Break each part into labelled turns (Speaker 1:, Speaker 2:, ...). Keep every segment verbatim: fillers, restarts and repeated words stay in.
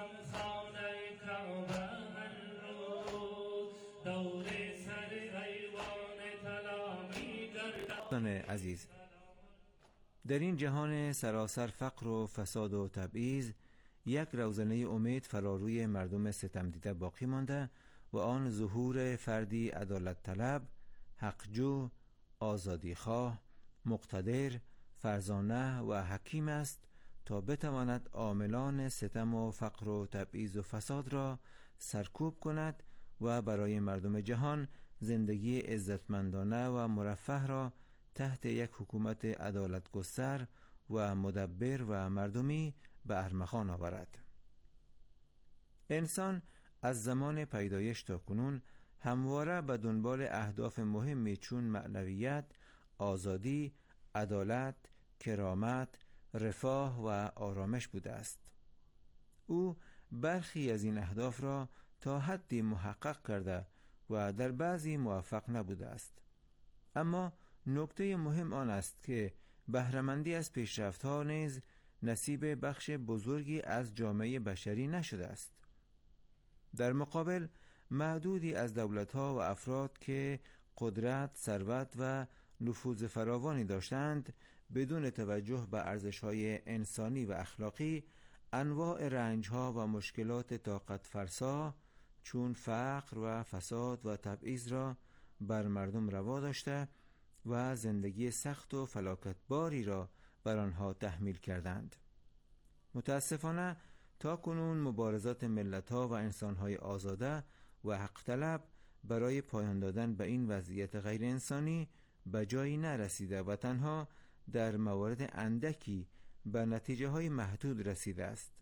Speaker 1: خانه کعبه من رو دور سر ایوان طلا می گردد.
Speaker 2: عزیز، در این جهان سراسر فقر و فساد و تبعیض یک روزنه امید فراروی مردم ستم دیده باقی مانده و آن ظهور فردی عدالت طلب، حقجو، آزادی خواه، مقتدر، فرزانه و حکیم است تا بتواند عاملان ستم و فقر و تبعیض و فساد را سرکوب کند و برای مردم جهان زندگی عزتمندانه و مرفه را تحت یک حکومت عدالت گستر و مدبر و مردمی به ارمغان آورد. انسان از زمان پیدایش تا کنون همواره به دنبال اهداف مهمی چون معنویت، آزادی، عدالت، کرامت، رفاه و آرامش بوده است. او برخی از این اهداف را تا حدی محقق کرده و در بعضی موفق نبوده است. اما نکته مهم آن است که بهره‌مندی از پیشرفت‌ها نیز نصیب بخش بزرگی از جامعه بشری نشده است. در مقابل معدودی از دولت‌ها و افراد که قدرت، ثروت و نفوذ فراوانی داشتند، بدون توجه به ارزش‌های انسانی و اخلاقی، انواع رنج‌ها و مشکلات طاقت فرسا چون فقر و فساد و تبعیض را بر مردم روا داشته و زندگی سخت و فلاکتباری را بر آنها تحمیل کردند. متاسفانه تا کنون مبارزات ملت‌ها و انسان‌های آزاده و حق طلب برای پایان دادن به این وضعیت غیر انسانی به جایی نرسیده و تنها در موارد اندکی به نتیجه های محدود رسیده است.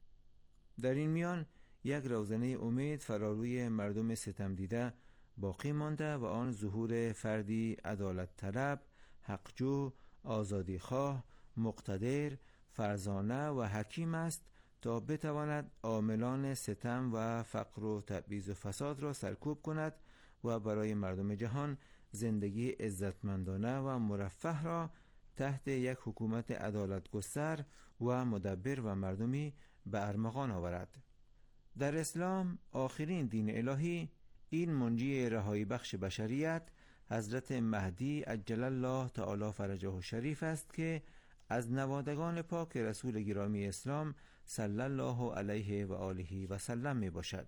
Speaker 2: در این میان یک روزنه امید فراروی مردم ستم دیده باقی مانده و آن ظهور فردی عدالت طلب، حقجو، آزادی خواه، مقتدر، فرزانه و حکیم است تا بتواند عاملان ستم و فقر و تبعیض و فساد را سرکوب کند و برای مردم جهان زندگی عزتمندانه و مرفه را تحت یک حکومت عدالت گستر و مدبر و مردمی به ارمغان آورد. در اسلام آخرین دین الهی، این منجی رهایی بخش بشریت حضرت مهدی عجل الله تعالی فرجه الشریف است که از نوادگان پاک رسول گرامی اسلام صلی الله علیه و آله و سلم می باشد.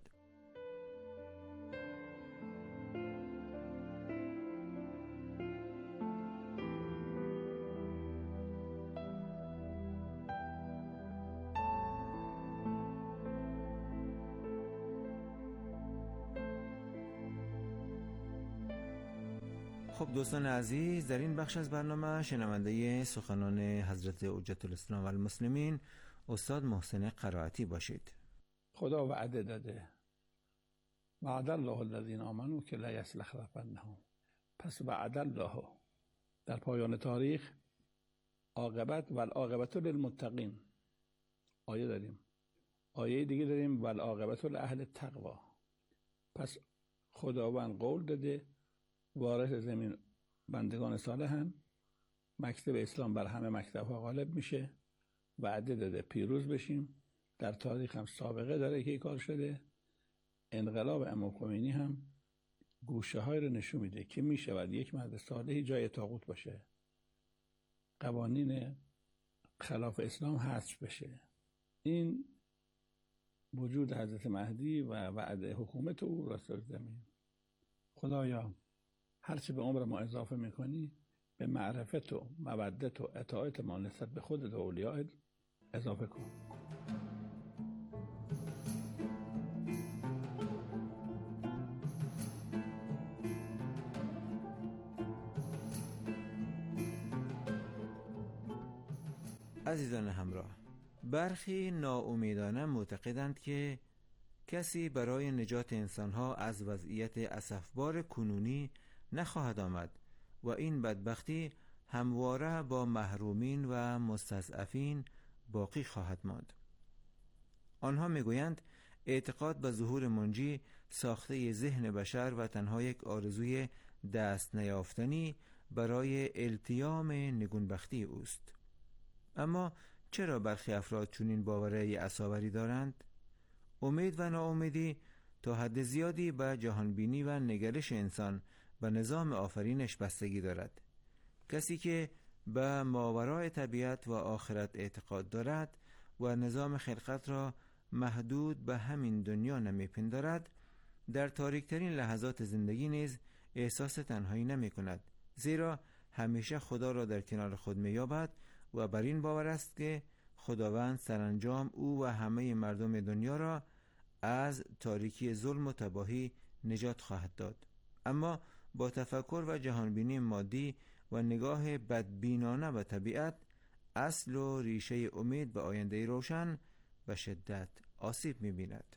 Speaker 2: خب دوستان عزیز، در این بخش از برنامه شنونده سخنان حضرت حجت الاسلام و المسلمین استاد محسن قرائتی باشید.
Speaker 3: خدا وعده داده وعد الله الذین آمنوا که لا یستخلفنهم، پس وعد الله در پایان تاریخ عاقبت و العاقبت للمتقین آیه داریم، آیه دیگه داریم و العاقبت لأهل التقوا. پس خداوند قول داده وارث زمین بندگان صالحن، مکتب اسلام بر همه مکتب‌ها غالب میشه، وعده داده پیروز بشیم. در تاریخ هم سابقه داره که این کار شده. انقلاب امام خمینی هم گوشه های رو نشون میده که میشود یک مرد صالحی جای طاغوت باشه، قوانین خلاف اسلام حذف بشه. این وجود حضرت مهدی و وعده حکومت او راست زمین. خدایا هرچی به عمر ما اضافه میکنی به معرفت و مودت و اطاعت ما نسبت به خودت و اولیاءت اضافه کن.
Speaker 2: عزیزان همراه، برخی ناامیدانه معتقدند که کسی برای نجات انسانها از وضعیت اسفبار کنونی نخواهد آمد و این بدبختی همواره با محرومین و مستضعفین باقی خواهد ماند. آنها میگویند اعتقاد به ظهور منجی ساخته ذهن بشر و تنها یک آرزوی دست نیافتنی برای التیام نگونبختی اوست. اما چرا برخی افراد چنین باوری عصابری دارند؟ امید و ناامیدی تا حد زیادی به جهانبینی و نگرش انسان به نظام آفرینش بستگی دارد. کسی که به ماورای طبیعت و آخرت اعتقاد دارد و نظام خلقت را محدود به همین دنیا نمیپندارد، در تاریکترین لحظات زندگی نیز احساس تنهایی نمی کند، زیرا همیشه خدا را در کنار خود می یابد و بر این باور است که خداوند سرانجام او و همه مردم دنیا را از تاریکی ظلم و تباهی نجات خواهد داد. اما با تفکر و جهانبینی مادی و نگاه بدبینانه به طبیعت، اصل و ریشه امید به آینده روشن به شدت آسیب می‌بیند.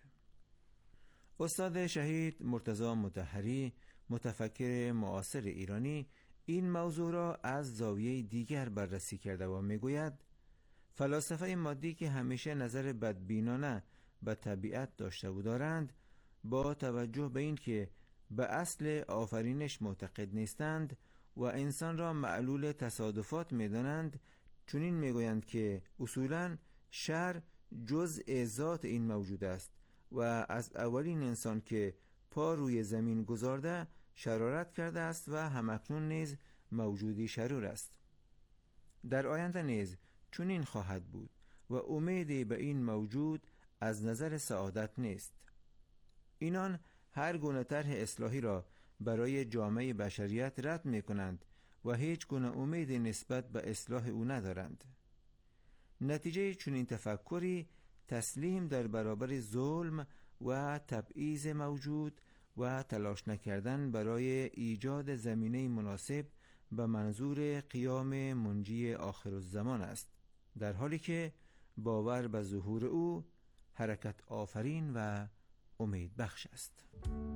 Speaker 2: استاد شهید مرتضی مطهری، متفکر معاصر ایرانی، این موضوع را از زاویه دیگر بررسی کرده و میگوید فلاسفه مادی که همیشه نظر بدبینانه به طبیعت داشته و دارند، با توجه به این که به اصل آفرینش معتقد نیستند و انسان را معلول تصادفات می‌دانند، چنین میگویند که اصولاً شر جزء ذات این موجود است و از اولین انسان که پا روی زمین گذارده شرارت کرده است و همکنون نیز موجودی شرور است. در آینده نیز چنین خواهد بود و امیدی به این موجود از نظر سعادت نیست. اینان هر گونه طرح اصلاحی را برای جامعه بشریت رد می کنند و هیچ گونه امیدی نسبت به اصلاح او ندارند. نتیجه چنین تفکری تسلیم در برابر ظلم و تبعیض موجود و تلاش نکردن برای ایجاد زمینه مناسب به منظور قیام منجی آخرالزمان است، در حالی که باور به ظهور او حرکت آفرین و امید بخش است.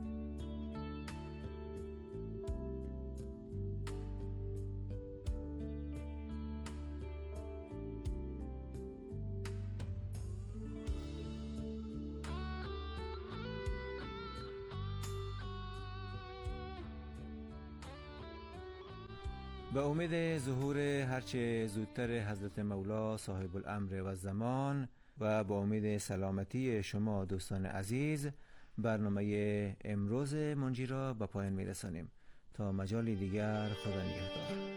Speaker 2: به امید ظهور هرچه زودتر حضرت مولا صاحب الامر و زمان و با امید سلامتی شما دوستان عزیز، برنامه امروز منجی را به پایان می رسانیم. تا مجالی دیگر، خدا نگهدار.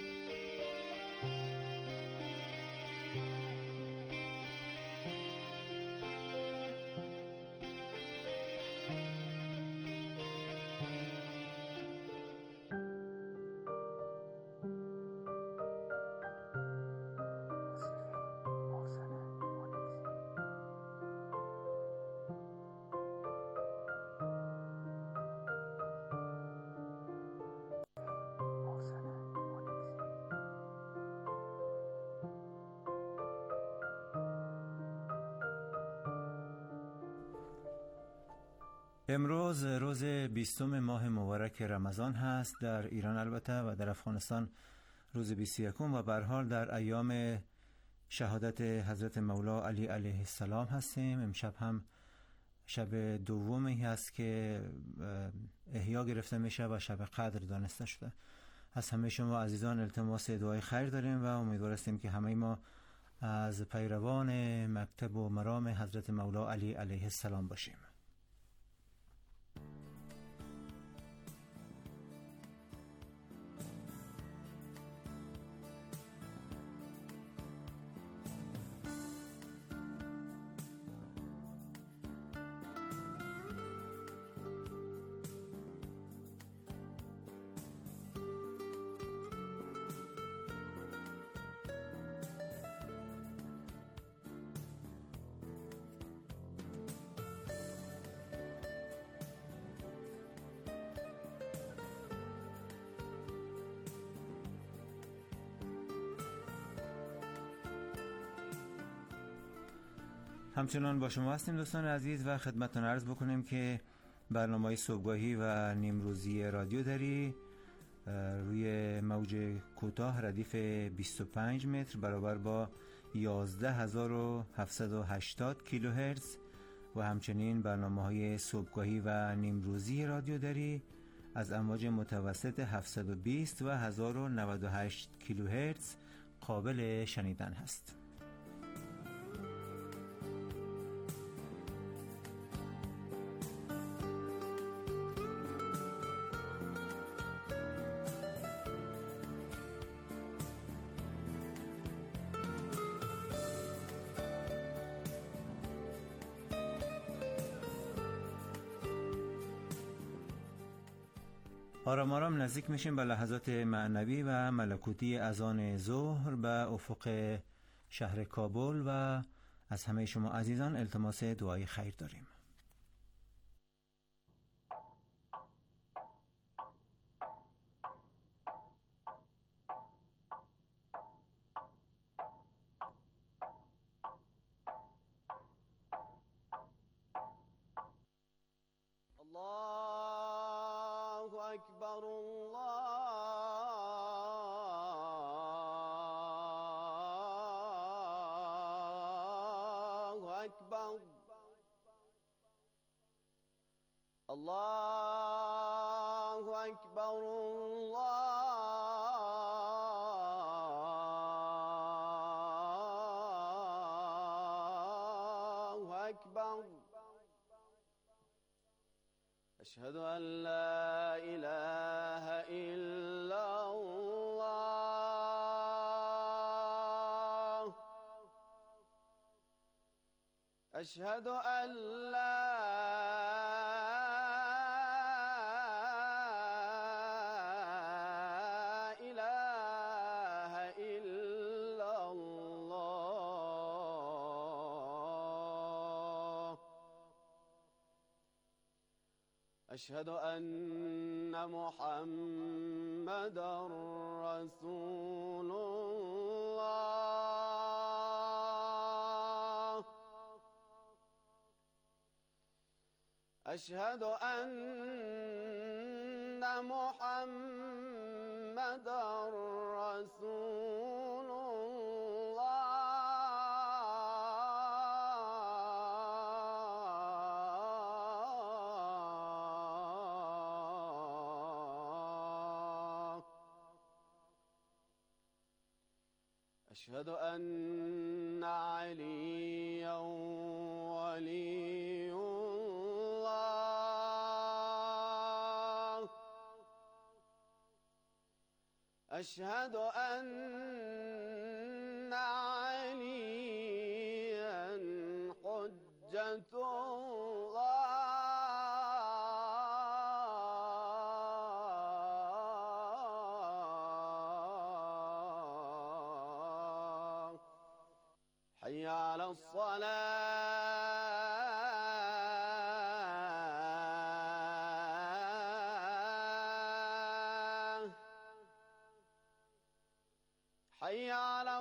Speaker 2: امروز روز بیستم ماه مبارک رمضان هست در ایران البته، و در افغانستان روز بیست و یکم، و به هر حال در ایام شهادت حضرت مولا علی علیه السلام هستیم. امشب هم شب دومی هست که احیا گرفته میشه و شب قدر دانسته شده. از همه شما عزیزان التماس دعای خیر داریم و امیدوار هستیم که همه ما از پیروان مکتب و مرام حضرت مولا علی علیه السلام باشیم. همچنان با شما هستیم دوستان عزیز و خدمتتون عرض بکنیم که برنامه صبحگاهی و نیمروزی رادیو دری روی موج کوتاه ردیف بیست و پنج متر برابر با یازده هزار و هفتصد و هشتاد کیلوهرتز و همچنین برنامه‌های صبحگاهی و نیمروزی رادیو دری از امواج متوسط هفتصد و بیست و هزار و نود و هشت کیلوهرتز قابل شنیدن هست. آرام آرام نزدیک میشیم به لحظات معنوی و ملکوتی اذان ظهر به افق شهر کابل و از همه شما عزیزان التماس دعای خیر داریم.
Speaker 4: الله أكبر الله أكبر الله أكبر الله أكبر أشهد أن لا إله إلا الله أشهد أن لا إله إلا الله أشهد أن محمدًا رسول الله أشهد أن محمدًا رسول أشهد أن عليا ولي الله أشهد أن عليا حجة الله حي على الصلاة حي على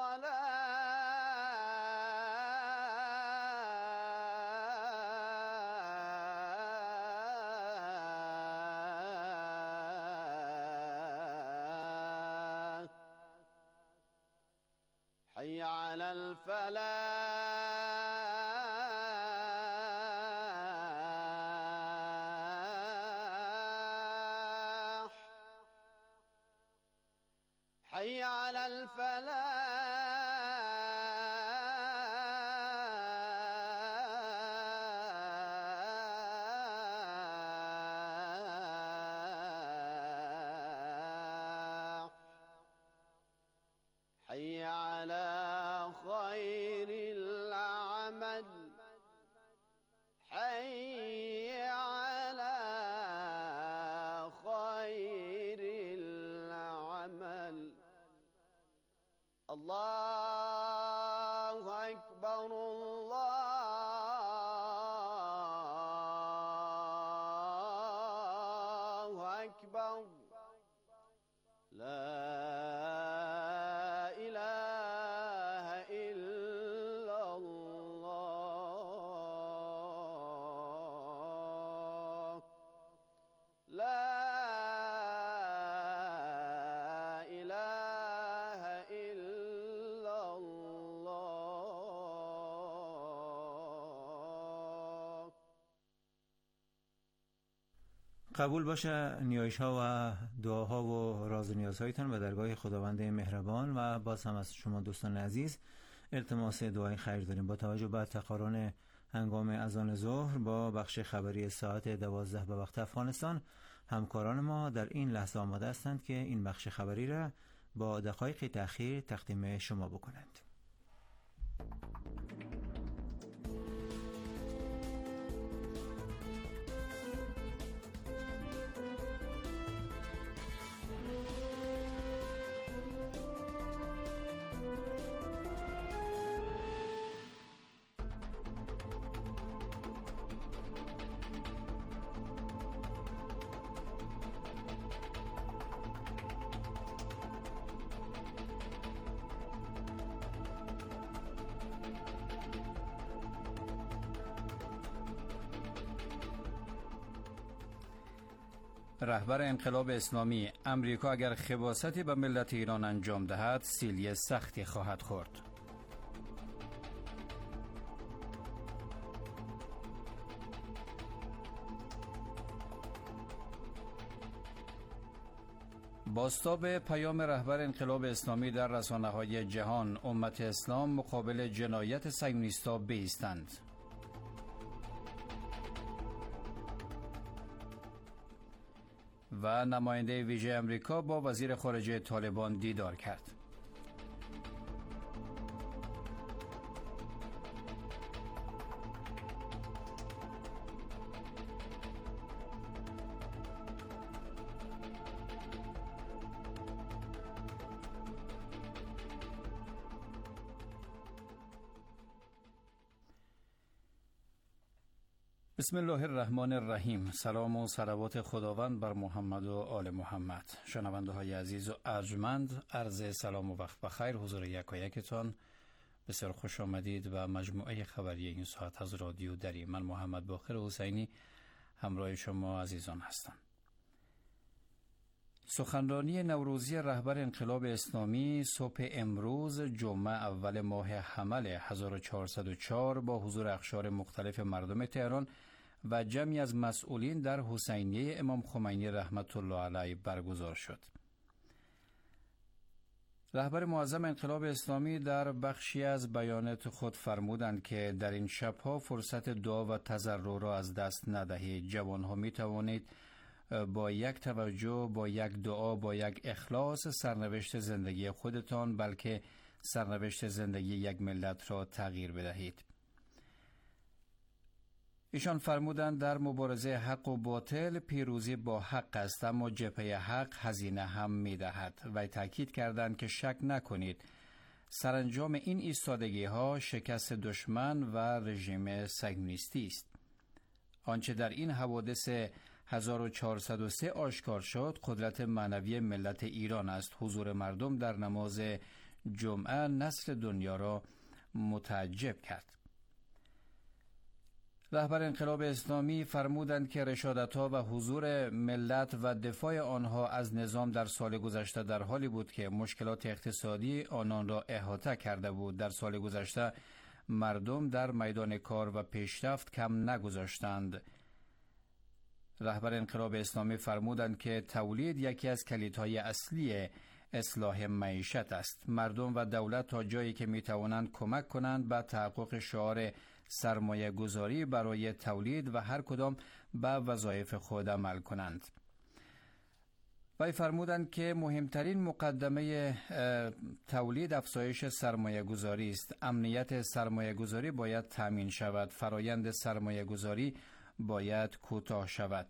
Speaker 4: الصلاة حي على الفلاح حي على الفلاح حي على خير العمل حي على خير العمل الله أكبر الله أكبر لا إله إلا الله لا إله إلا الله.
Speaker 2: قبول باشه نیایش ها و دعاها و راز و نیازهایتان به درگاه خداوند مهربان و باز هم از شما دوستان عزیز التماس دعای خیر داریم. با توجه به تقارن هنگام اذان ظهر با بخش خبری ساعت دوازده به وقت افغانستان، همکاران ما در این لحظه آماده هستند که این بخش خبری را با دقایق تأخیر تقدیم شما بکنند.
Speaker 5: رهبر انقلاب اسلامی: امریکا اگر خباثتی به ملت ایران انجام دهد سیلی سختی خواهد خورد. بازتاب پیام رهبر انقلاب اسلامی در رسانه‌های جهان: امت اسلام مقابل جنایت صهیونیست‌ها بایستند. و نماینده ویژه امریکا با وزیر خارجه طالبان دیدار کرد. بسم الله الرحمن الرحیم. سلام و صلوات خداوند بر محمد و آل محمد. شنونده های عزیز و ارجمند، عرض سلام و وقت بخیر حضور یکایکتان. بسیار خوش آمدید و مجموعه خبری این ساعت از رادیو دری. من محمد باقر حسینی همراه شما عزیزان هستم. سخنرانی نوروزی رهبر انقلاب اسلامی صبح امروز جمعه اول ماه حمل هزار و چهارصد و چهار با حضور اقشار مختلف مردم تهران و جمعی از مسئولین در حسینیه امام خمینی رحمت الله علیه برگزار شد. رهبر معظم انقلاب اسلامی در بخشی از بیانات خود فرمودند که در این شبها فرصت دعا و تضرع را از دست ندهید. جوانها می توانید با یک توجه، با یک دعا، با یک اخلاص سرنوشت زندگی خودتان بلکه سرنوشت زندگی یک ملت را تغییر بدهید. ایشان فرمودند در مبارزه حق و باطل پیروزی با حق است، اما جبهه حق هزینه هم می دهد. و تاکید کردند که شک نکنید سرانجام این ایستادگی ها شکست دشمن و رژیم صهیونیستی است. آنچه در این حوادث هزار و چهارصد و سه آشکار شد قدرت معنوی ملت ایران است. حضور مردم در نماز جمعه نصر دنیا را متعجب کرد. رهبر انقلاب اسلامی فرمودند که رشادت‌ها و حضور ملت و دفاع آنها از نظام در سال گذشته در حالی بود که مشکلات اقتصادی آنان را احاطه کرده بود. در سال گذشته مردم در میدان کار و پیشرفت کم نگذاشتند. رهبر انقلاب اسلامی فرمودند که تولید یکی از کلیدهای اصلی اصلاح معیشت است. مردم و دولت تا جایی که می توانند کمک کنند به تحقق شعار سرمایه گذاری برای تولید و هر کدام به وظایف خود عمل کنند. وی فرمودند که مهمترین مقدمه تولید افزایش سرمایه گذاری است. امنیت سرمایه گذاری باید تامین شود. فرایند سرمایه گذاری باید کوتاه شود.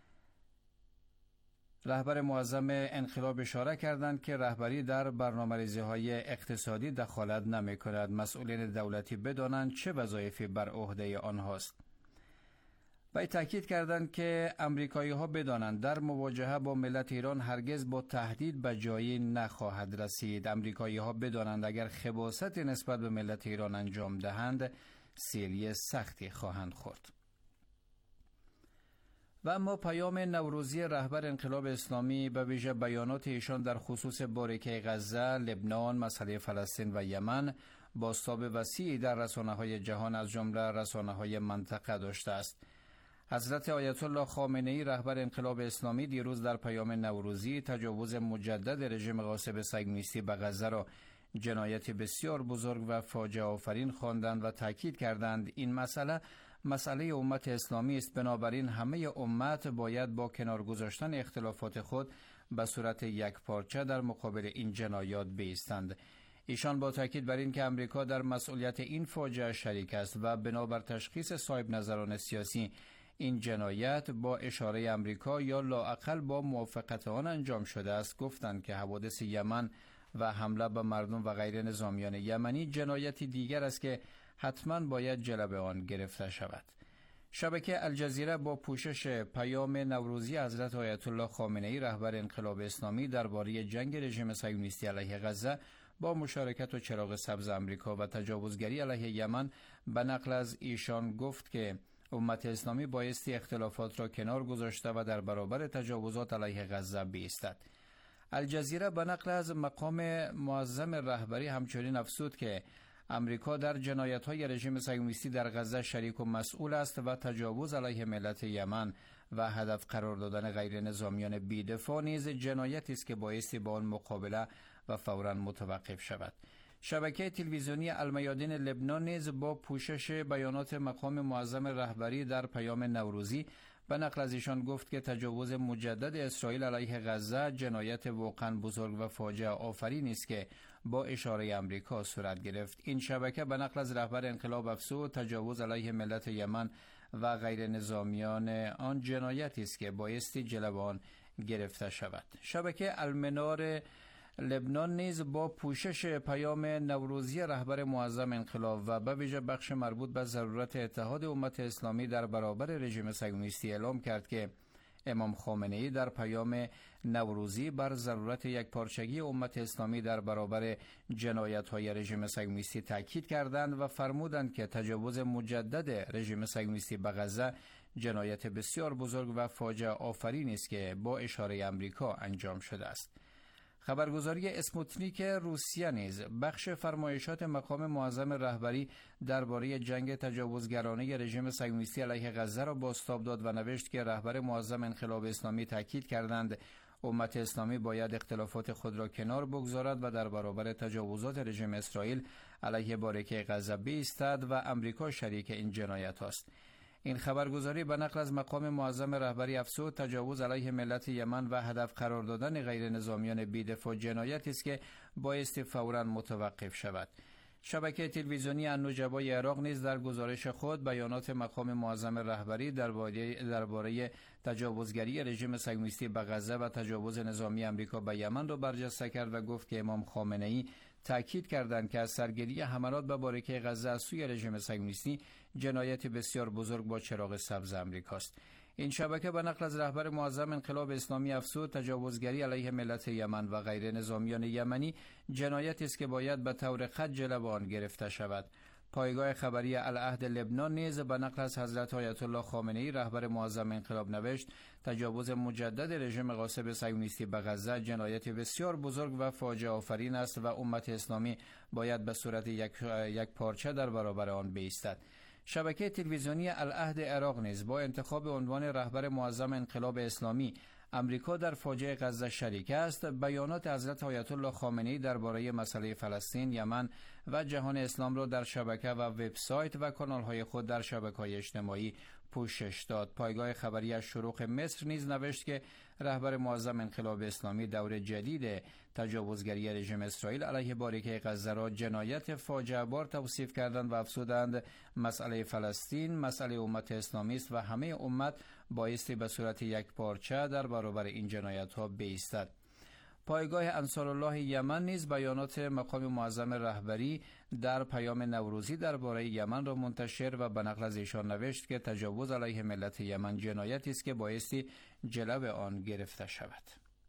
Speaker 5: رهبر معظم انقلاب اشاره کردند که رهبری در برنامه‌ریزی‌های اقتصادی دخالت نمی‌کند. مسئولین دولتی بدانند چه وظایفی بر عهده آنهاست. و تاکید کردند که امریکایی‌ها بدانند در مواجهه با ملت ایران هرگز با تهدید به جایی نخواهد رسید. امریکایی‌ها بدانند اگر خباثت نسبت به ملت ایران انجام دهند سیلی سختی خواهند خورد. و اما پیام نوروزی رهبر انقلاب اسلامی به ویژه بیانات ایشان در خصوص باریکه غزه، لبنان، مسئله فلسطین و یمن بازتاب وسیعی در رسانه‌های جهان از جمله رسانه‌های منطقه داشته است. حضرت آیت الله خامنه‌ای رهبر انقلاب اسلامی دیروز در پیام نوروزی تجاوز مجدد رژیم غاصب صهیونیستی به غزه را جنایت بسیار بزرگ و فاجعه آفرین خواندند و تاکید کردند این مسئله مسئله امت اسلامی است. بنابراین همه امت باید با کنار گذاشتن اختلافات خود به صورت یک پارچه در مقابل این جنایات بایستند. ایشان با تاکید بر این که امریکا در مسئولیت این فاجعه شریک است و بنابر تشخیص صاحب نظران سیاسی این جنایت با اشاره امریکا یا لااقل با موافقت آن انجام شده است، گفتند که حوادث یمن و حمله به مردم و غیر نظامیان یمنی جنایتی دیگر است که حتما باید جلوه آن گرفته شود. شبکه الجزیره با پوشش پیام نوروزی حضرت آیت الله خامنه‌ای رهبر انقلاب اسلامی درباره جنگ رژیم صهیونیستی علیه غزه با مشارکت و چراغ سبز امریکا و تجاوزگری علیه یمن به نقل از ایشان گفت که امت اسلامی بایستی اختلافات را کنار گذاشته و در برابر تجاوزات علیه غزه بایستد. الجزیره به نقل از مقام معظم رهبری همچنین افزود که امریکا در جنایت‌های رژیم صهیونیستی در غزه شریک و مسئول است و تجاوز علیه ملت یمن و هدف قرار دادن غیر نظامیان بی‌دفاع نیز جنایتی است که بایستی با آن مقابله و فوراً متوقف شود. شبکه تلویزیونی المیادین لبنان نیز با پوشش بیانات مقام معظم رهبری در پیام نوروزی به نقل از ایشان گفت که تجاوز مجدد اسرائیل علیه غزه جنایت واقعا بزرگ و فاجعه آفرین است که با اشاره امریکا صورت گرفت. این شبکه به نقل از رهبر انقلاب افزود تجاوز علیه ملت یمن و غیر نظامیان آن جنایتی است که بایستی جلو آن گرفته شود. شبکه المنار لبنان نیز با پوشش پیام نوروزی رهبر معظم انقلاب و به ویژه بخش مربوط به ضرورت اتحاد امت اسلامی در برابر رژیم صهیونیستی اعلام کرد که امام خامنه‌ای در پیام نوروزی بر ضرورت یکپارچگی امت اسلامی در برابر جنایت‌های رژیم صهیونیستی تاکید کردند و فرمودند که تجاوز مجدد رژیم صهیونیستی به غزه جنایت بسیار بزرگ و فاجعه آفرین است که با اشاره امریکا انجام شده است. خبرگزاری اسپوتنیک روسیه نیز بخش فرمایشات مقام معظم رهبری درباره جنگ تجاوزگرانه رژیم صهیونیستی علیه غزه را بازتاب داد و نوشت که رهبر معظم انقلاب اسلامی تاکید کردند امت اسلامی باید اختلافات خود را کنار بگذارد و در برابر تجاوزات رژیم اسرائیل علیه باریکه غزه بایستد و امریکا شریک این جنایت است. این خبرگزاری به نقل از مقام معظم رهبری افزود تجاوز علیه ملت یمن و هدف قرار دادن غیر نظامیان بی‌دفاع جنایتی است که بایستی فوراً متوقف شود. شبکه تلویزیونی النجبای عراق نیز در گزارش خود بیانات مقام معظم رهبری درباره درباره تجاوزگری رژیم صهیونیستی به غزه و تجاوز نظامی امریکا به یمن را برجسته کرد و گفت که امام خامنه‌ای تاکید کردند که از سرگیری حملات به باریکه غزه از سوی رژیم صهیونیستی جنایت بسیار بزرگ با چراغ سبز امریکاست. این شبکه به نقل از رهبر معظم انقلاب اسلامی افزود تجاوزگری علیه ملت یمن و غیر نظامیان یمنی جنایتی است که باید به طور خط جلو آن گرفته شود. پایگاه خبری العهد لبنان نیز به نقل از حضرت آیت الله خامنه‌ای رهبر معظم انقلاب نوشت تجاوز مجدد رژیم غاصب صهیونیستی به غزه جنایت بسیار بزرگ و فاجعه آفرین است و امت اسلامی باید به صورت یک یک پارچه در برابر آن بایستد. شبکه تلویزیونی العهد عراق نیز با انتخاب عنوان رهبر معظم انقلاب اسلامی امریکا در فاجعه غزه شریک است بیانات حضرت آیت الله خامنه‌ای درباره مسئله فلسطین، یمن و جهان اسلام را در شبکه و وبسایت و کانال‌های خود در شبکه‌های اجتماعی پوشش داد. پایگاه خبری از شروق مصر نیز نوشت که رهبر معظم انقلاب اسلامی دور جدید تجاوزگری رژیم اسرائیل علیه باریکه غزه را جنایت فاجعه بار توصیف کردند و افزودند مسئله فلسطین مسئله امت اسلامی است و همه امت بایستی به صورت یک پارچه در برابر این جنایت‌ها بایستد. پایگاه انصارالله یمن نیز بیانات مقام معظم رهبری در پیام نوروزی درباره یمن را منتشر و به نقل از ایشان نوشت که تجاوز علیه ملت یمن جنایتی است که بایستی جلو آن گرفته شود.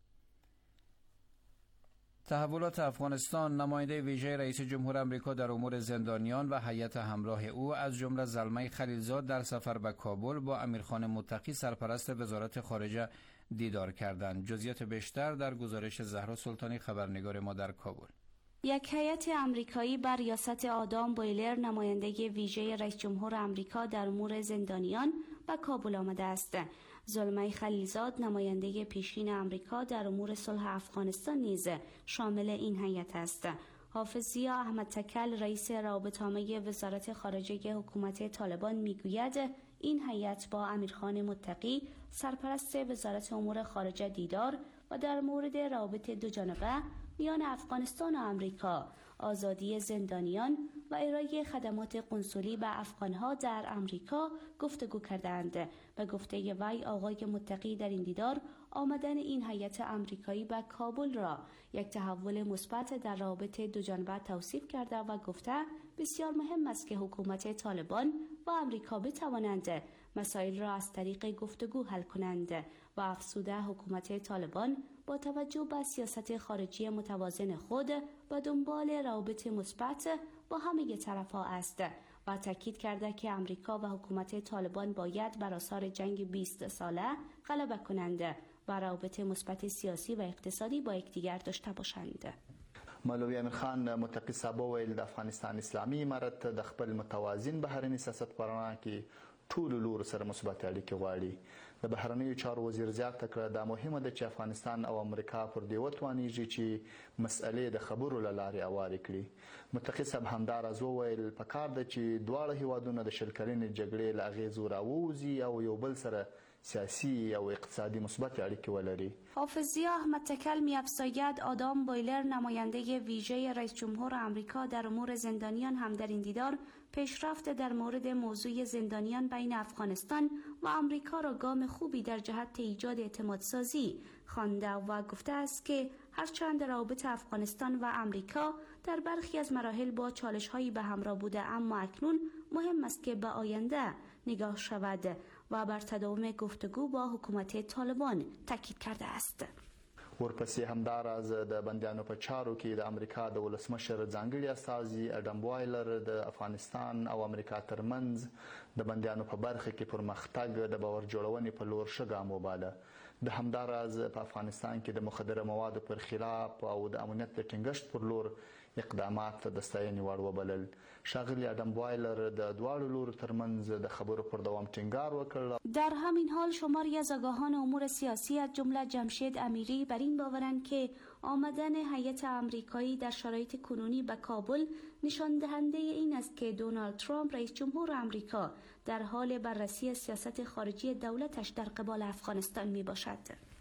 Speaker 5: تحولات افغانستان. نماینده ویژه رئیس جمهور آمریکا در امور زندانیان و هیئت همراه او از جمله زلمه خلیلزاد در سفر به کابل با امیرخان متقی سرپرست وزارت خارجه دیدار کردند. جزئیات بیشتر در گزارش زهرا سلطانی خبرنگار ما در کابل.
Speaker 6: یک هیئت آمریکایی بر ریاست آدام بویلر نماینده ویژه رئیس جمهور آمریکا در امور زندانیان به کابل آمده است. زلمه خلیلزاد نماینده پیشین آمریکا در امور صلح افغانستان نیز شامل این هیئت است. حافظ ضیا احمد تکل رئیس روابط‌عامه وزارت خارجه حکومت طالبان میگوید این هیئت با امیرخان متقی سرپرست وزارت امور خارجه دیدار و در مورد روابط دوجانبه میان افغانستان و آمریکا، آزادی زندانیان و ارائه خدمات قنسولی به افغانها در آمریکا گفتگو کردند. به گفته وی آقای متقی در این دیدار آمدن این هیئت آمریکایی به کابل را یک تحول مثبت در روابط دوجانبه توصیف کرده و گفته بسیار مهم است که حکومت طالبان و آمریکا بتوانند مسائل را از طریق گفتگو حل کنند و افزوده حکومت طالبان با توجه به سیاست خارجی متوازن خود و دنبال روابط مثبت با همه طرف‌ها است و تاکید کرده که امریکا و حکومت طالبان باید بر آثار جنگ بیست ساله غلبه کنند و روابط مثبت سیاسی و اقتصادی با یکدیگر داشته باشند.
Speaker 7: مولوی امیر خان متقی صاحب ویل د افغانستان اسلامي امارت د خپل متوازن بهرني سیاست په رڼا کې ټول لور سره مثبت اړیکې غواړي. د بهرنیو چارو وزیر زیاته کړه دا مهمه ده چې افغانستان او امریکا پر دې وتوانیږي چې مسئلې د خبرو له لارې اوارې کړي. متقي صاحب همداراز وویل پکار ده چې دواړه هیوادونه د شل کلنې جګړې له اغېزو راووځي او یو بل سره سیاسی و اقتصادی مثبت اړیکې ولري.
Speaker 6: حافظیاه متکل می‌افزاید آدام بویلر نماینده ویژه رئیس جمهور آمریکا در امور زندانیان هم در این دیدار پیشرفت در مورد موضوع زندانیان بین افغانستان و آمریکا را گام خوبی در جهت ایجاد اعتماد سازی خوانده و گفته است که هرچند روابط افغانستان و آمریکا در برخی از مراحل با چالش‌هایی به همراه بوده، اما اکنون مهم است که به آینده نگاه شود و بر تداوم گفتگو با حکومت طالبان تاکید کرده است.
Speaker 7: ورپسې همداراز د بندیانو په چارو کې د امریکا د ولسمشر ځانګړي استازي اډم بوایلر د افغانستان او امریکا ترمنځ د بندیانو په برخه کې پرمختګ د باور جوړونې په لور ښه ګام وباله. د همداراز په افغانستان کې د مخدره موادو پر خلاف او د امنیت د ټینګښت پر لور اقدامات د ستاینې وړ وبلل. ښاغلي اډم بوایلر د دواړو لورو ترمنځ د خبرو پر دوام ټینګار وکړ.
Speaker 6: در همین حال شماری از آگاهان امور سیاسی از جمله جمشید امیری بر این باورند که آمدن هیئت آمریکایی در شرایط کنونی به کابل نشان دهنده این است که دونالد ترامپ رئیس جمهور آمریکا در حال بررسی سیاست خارجی دولتش در قبال افغانستان می باشد.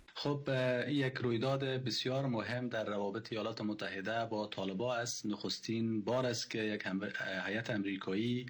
Speaker 8: خب یک رویداد بسیار مهم در روابط ایالات متحده با طالبان است. نخستین بار است که یک هیئت امریکایی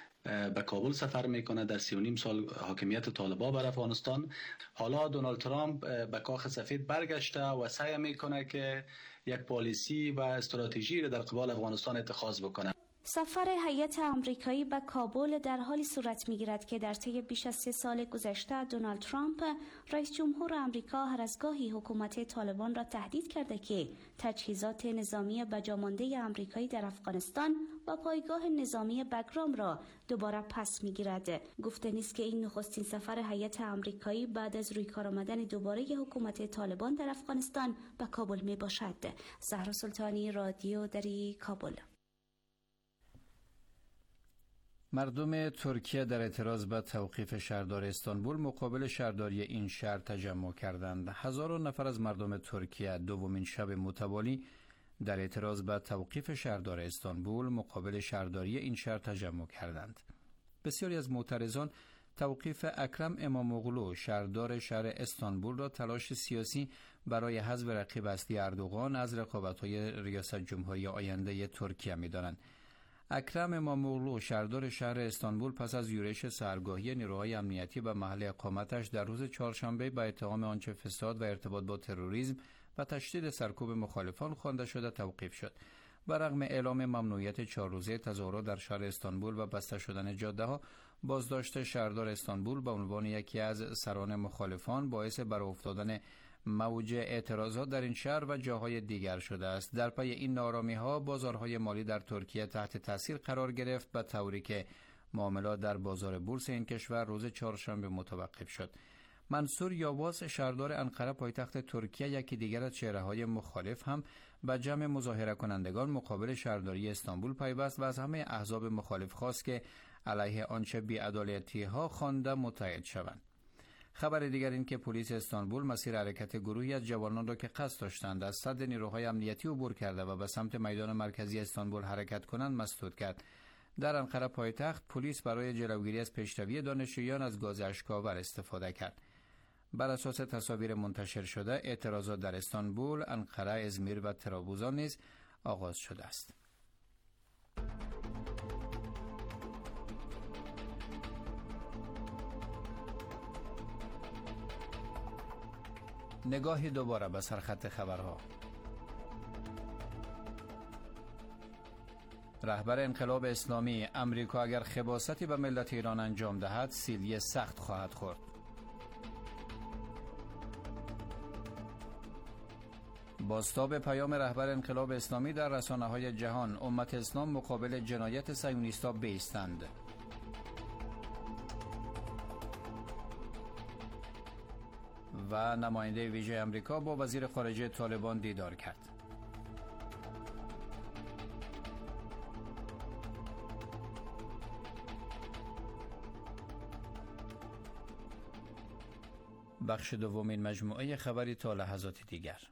Speaker 8: به کابل سفر میکنه در سی و نیم سال حاکمیت طالبان بر افغانستان. حالا دونالد ترامپ به کاخ سفید برگشته و سعی میکنه که یک پالیسی و استراتژی را در قبال افغانستان اتخاذ بکنه.
Speaker 6: سفر هیئت آمریکایی به کابل در حالی صورت می‌گیرد که در طی بیش از سه سال گذشته دونالد ترامپ رئیس جمهور آمریکا هر از گاهی حکومت طالبان را تهدید کرده که تجهیزات نظامی بجامانده آمریکایی در افغانستان و پایگاه نظامی بگرام را دوباره پس می‌گیرد. گفته نیست که این نخستین سفر هیئت آمریکایی بعد از روی کار آمدن دوباره حکومت طالبان در افغانستان به کابل میباشد. زهرا سلطانی، رادیو دری، کابل.
Speaker 5: مردم ترکیه در اعتراض به توقیف شهردار استانبول مقابل شهرداری این شهر تجمع کردند. هزاران نفر از مردم ترکیه دومین شب متوالی در اعتراض به توقیف شهردار استانبول مقابل شهرداری این شهر تجمع کردند. بسیاری از معترضان توقیف اکرم اماموغلو شهردار شهر استانبول را تلاش سیاسی برای حذف رقیب اصلی اردوغان از رقابت‌های ریاست جمهوری آینده ترکیه می‌دانند. اکرم اماموغلو شهردار شهر استانبول پس از یورش سحرگاهی نیروهای امنیتی به محل اقامتش در روز چهارشنبه به اتهام آنچه فساد و ارتباط با تروریسم و تشدید سرکوب مخالفان خوانده شده توقیف شد. برغم اعلام ممنوعیت چهار روزه تظاهرات در شهر استانبول و بسته شدن جاده‌ها، بازداشت شهردار استانبول به عنوان یکی از سران مخالفان باعث برافتادن موج اعتراضات در این شهر و جاهای دیگر شده است. در پی این نارامی‌ها بازارهای مالی در ترکیه تحت تاثیر قرار گرفت به طوری که معاملات در بازار بورس این کشور روز چهارشنبه متوقف شد. منصور یاواز شهردار انقره پایتخت ترکیه یکی دیگر از چهره‌های مخالف هم به جمع مظاهره کنندگان مقابل شهرداری استانبول پیوست و از همه احزاب مخالف خواست که علیه آنچه بی‌عدالتی‌ها خوانده متحد شوند. خبر دیگر این که پلیس استانبول مسیر حرکت گروهی از جوانان را که قصد داشتند از صد نیروهای امنیتی عبور کرده و به سمت میدان مرکزی استانبول حرکت کنند مسدود کرد. در انقره پایتخت پلیس برای جلوگیری از پیشروی دانشجویان از گاز اشک‌آور استفاده کرد. بر اساس تصاویر منتشر شده اعتراضات در استانبول، انقره، ازمیر و ترابزان نیز آغاز شده است. نگاهی دوباره به سرخط خبرها. رهبر انقلاب اسلامی: امریکا اگر خباثتی به ملت ایران انجام دهد سیلی سخت خواهد خورد. بازتاب پیام رهبر انقلاب اسلامی در رسانه‌های جهان: امت اسلام مقابل جنایت صهیونیست‌ها بایستند. و نماینده ویژه امریکا با وزیر خارجه طالبان دیدار کرد. بخش دومین مجموعه خبری تا لحظات دیگر.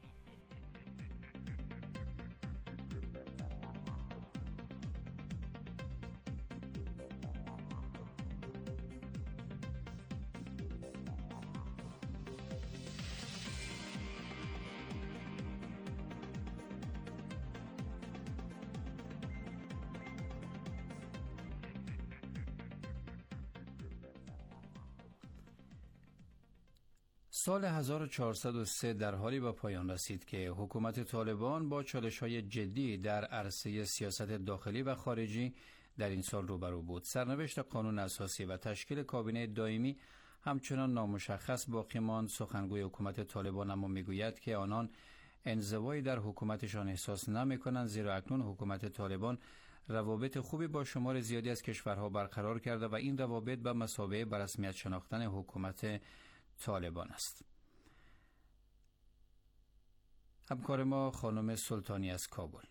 Speaker 5: سال هزار و چهارصد و سه در حالی به پایان رسید که حکومت طالبان با چالش‌های جدی در عرصه سیاست داخلی و خارجی در این سال روبرو بود. سرنوشت قانون اساسی و تشکیل کابینه دائمی همچنان نامشخص باقی ماند. سخنگوی حکومت طالبان اما میگوید که آنان انزوایی در حکومتشان احساس نمی‌کنند، زیرا اکنون حکومت طالبان روابط خوبی با شمار زیادی از کشورها برقرار کرده و این روابط به مثابه به رسمیت شناختن حکومت طالبان است. همکار ما خانم سلطانی از کابل.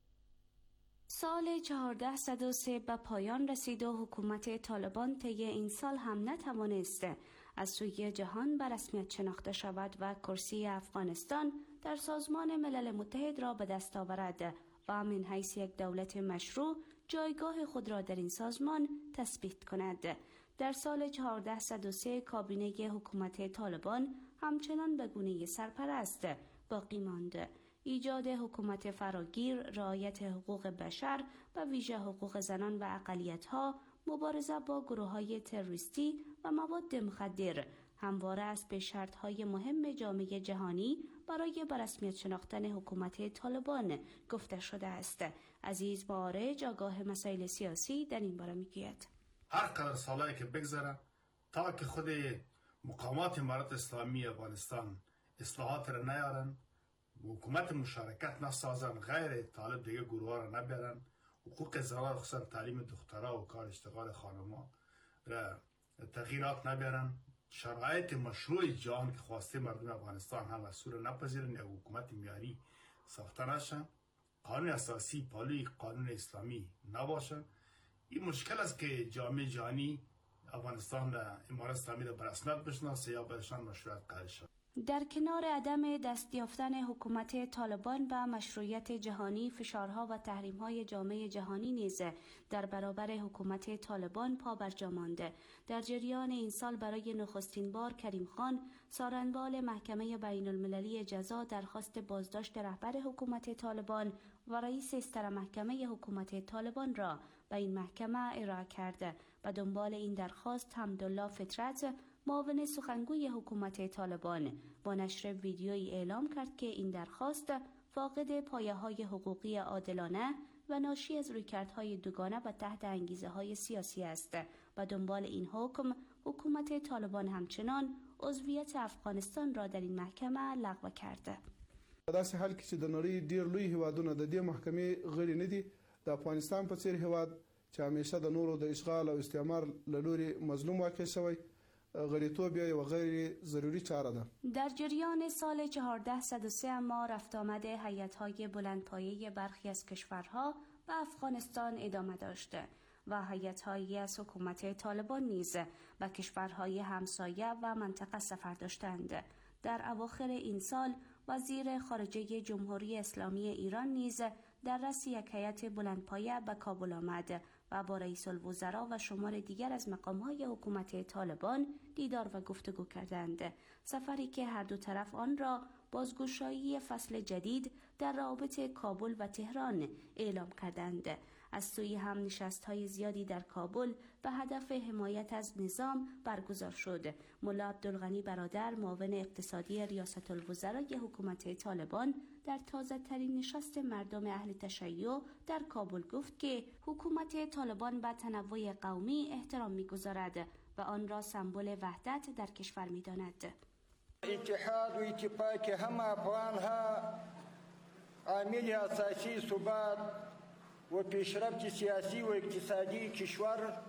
Speaker 6: سال چهارده صد و سه به پایان رسید و حکومت طالبان طی این سال هم نتوانست از سوی جهان به رسمیت شناخته شود و کرسی افغانستان در سازمان ملل متحد را به دست آورد و من حیث یک دولت مشروع جایگاه خود را در این سازمان تثبیت کند. در سال چهارده صد و سه کابینه حکومت طالبان همچنان به گونه سرپرست باقی ماند. ایجاد حکومت فراگیر، رعایت حقوق بشر و ویژه حقوق زنان و اقلیت‌ها، مبارزه با گروه‌های تروریستی و مواد مخدر همواره است به شرط‌های مهم جامعه جهانی برای به رسمیت شناختن حکومت طالبان گفته شده است. عزیز معارج آگاه مسائل سیاسی در این باره میگوید:
Speaker 9: هر قدر سالایی که بگذره تا که خود مقامات امارت اسلامی افغانستان اصلاحات را نیارن، حکومت مشارکت نسازن، غیر طالب دیگه گروه ها را نبرن، حقوق زنان خصوصا تعلیم دخترها و کار اشتغال خانم‌ها را تغییرات نبرن، شرایط مشروع جهان که خواسته مردم افغانستان هم از سور نپذیرن یا حکومت معیاری ساخته نشن، قانون اساسی پالوی قانون اسلامی نباشن، این مشکل است که جامعه جهانی افغانستان را امارت اسلامی را به رسمیت بشناسه یا بهشان مشروعیت قائل شود.
Speaker 6: در کنار عدم دست یافتن حکومت طالبان به مشروعیت جهانی، فشارها و تحریم‌های جامعه جهانی نیز در برابر حکومت طالبان پابرجا مانده. در جریان این سال برای نخستین بار کریم خان، سارنبال محکمه بین المللی جزا، درخواست بازداشت رهبر حکومت طالبان و رئیس استر محکمه حکومت طالبان را به این محکمه ارائه کرده. به دنبال این درخواست حمدالله فطرت، معاون سخنگوی حکومت طالبان، با نشر ویدیویی اعلام کرد که این درخواست فاقد پایه‌های حقوقی عادلانه و ناشی از رویکردهای دوگانه و تحت انگیزه‌های سیاسی است. به دنبال این حکم، حکومت طالبان همچنان عضویت افغانستان را در این محکمه لغو کرده.
Speaker 10: په داسې حال کې چې د نړۍ ډېر لوی هیوادونه د دې محکمې غړي نه دي، د افغانستان په څیر هیواد چې همیشه د نورو د اشغال او استعمار له لوري مظلوم واقع شوی، غړیتوب یې و غیر ضروری چاره ده.
Speaker 6: در جریان سال چهارده صد و سه اما رفت آمد هیئت‌های بلندپایه برخی از کشورها به افغانستان ادامه داشته و هیئت‌هایی از حکومت طالبان نیز به کشورهای همسایه و منطقه سفر داشتند. در اواخر این سال وزیر خارجه جمهوری اسلامی ایران نیز در رأس یک هیئت بلندپایه به کابل آمد و با رئیس الوزراء و شمار دیگر از مقام‌های حکومت طالبان دیدار و گفتگو کردند. سفری که هر دو طرف آن را بازگشایی فصل جدید در روابط کابل و تهران اعلام کردند. از سوی هم نشست‌های زیادی در کابل به هدف حمایت از نظام برگزار شد. ملا عبدالغنی برادر، معاون اقتصادی ریاست الوزرای حکومت طالبان، در تازه ترین نشست مردم اهل تشیع در کابل گفت که حکومت طالبان به تنوع قومی احترام می‌گذارد و آن را سمبل وحدت در کشور می‌داند.
Speaker 11: اتحاد و اتفاق همه افغانها عامل اساسی ثبات و پیشرفت سیاسی و اقتصادی کشور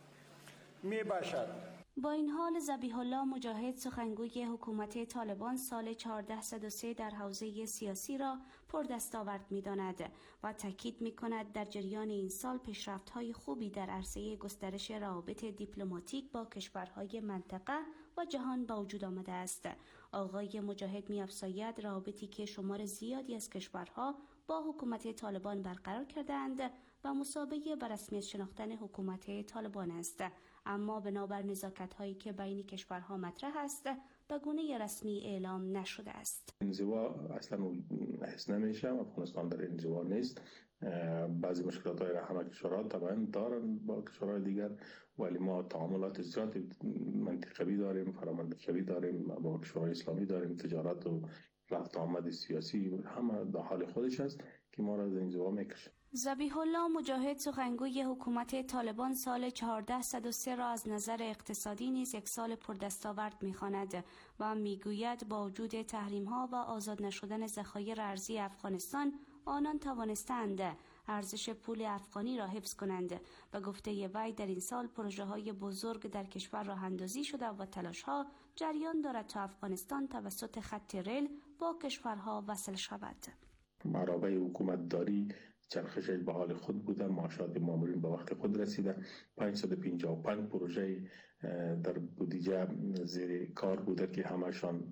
Speaker 11: می باشد.
Speaker 6: با این حال ذبیح الله مجاهد سخنگوی حکومت طالبان سال چهارده صد و سه در حوزه سیاسی را پردستاورد می‌داند و تاکید می‌کند در جریان این سال پیشرفت‌های خوبی در عرصه گسترش روابط دیپلماتیک با کشورهای منطقه و جهان به وجود آمده است. آقای مجاهد می‌افزاید روابطی که شمار زیادی از کشورها با حکومت طالبان برقرار کردند و مسابقه بر رسمیت شناختن حکومت طالبان است، اما بنابر نزاکت‌هایی که بین کشورها مطرح است به گونه رسمی اعلام نشده است.
Speaker 12: انزوا اصلا حس نمیشه، افغانستان در انزوا نیست. بعضی مشکلات های همه کشورها طبعا دارن با کشورهای دیگر، ولی ما تعاملات زیاد منطقوی داریم، فرامنطقوی داریم، با کشورهای اسلامی داریم، تجارت و رفت آمد سیاسی همه در حال خودش است که ما را از انزوا میکشه.
Speaker 6: ذبیح الله مجاهد سخنگوی حکومت طالبان سال چهارده صد و سه را از نظر اقتصادی نیز یک سال پردستاورد می‌خواند و میگوید با وجود تحریم‌ها و آزاد نشدن ذخایر ارزی افغانستان آنان توانستند ارزش پول افغانی را حفظ کنند و گفته وی در این سال پروژه‌های بزرگ در کشور راه اندازی شده و تلاش‌ها جریان دارد تا افغانستان توسط خط ریل با کشورها وصل شود.
Speaker 12: مرابع حکومت داری چرخشش به حال خود بوده، معاشات مامورین به وقت خود رسیده. پانصد و پنجاه و پنج پروژه در بودجه زیر کار بوده که همشان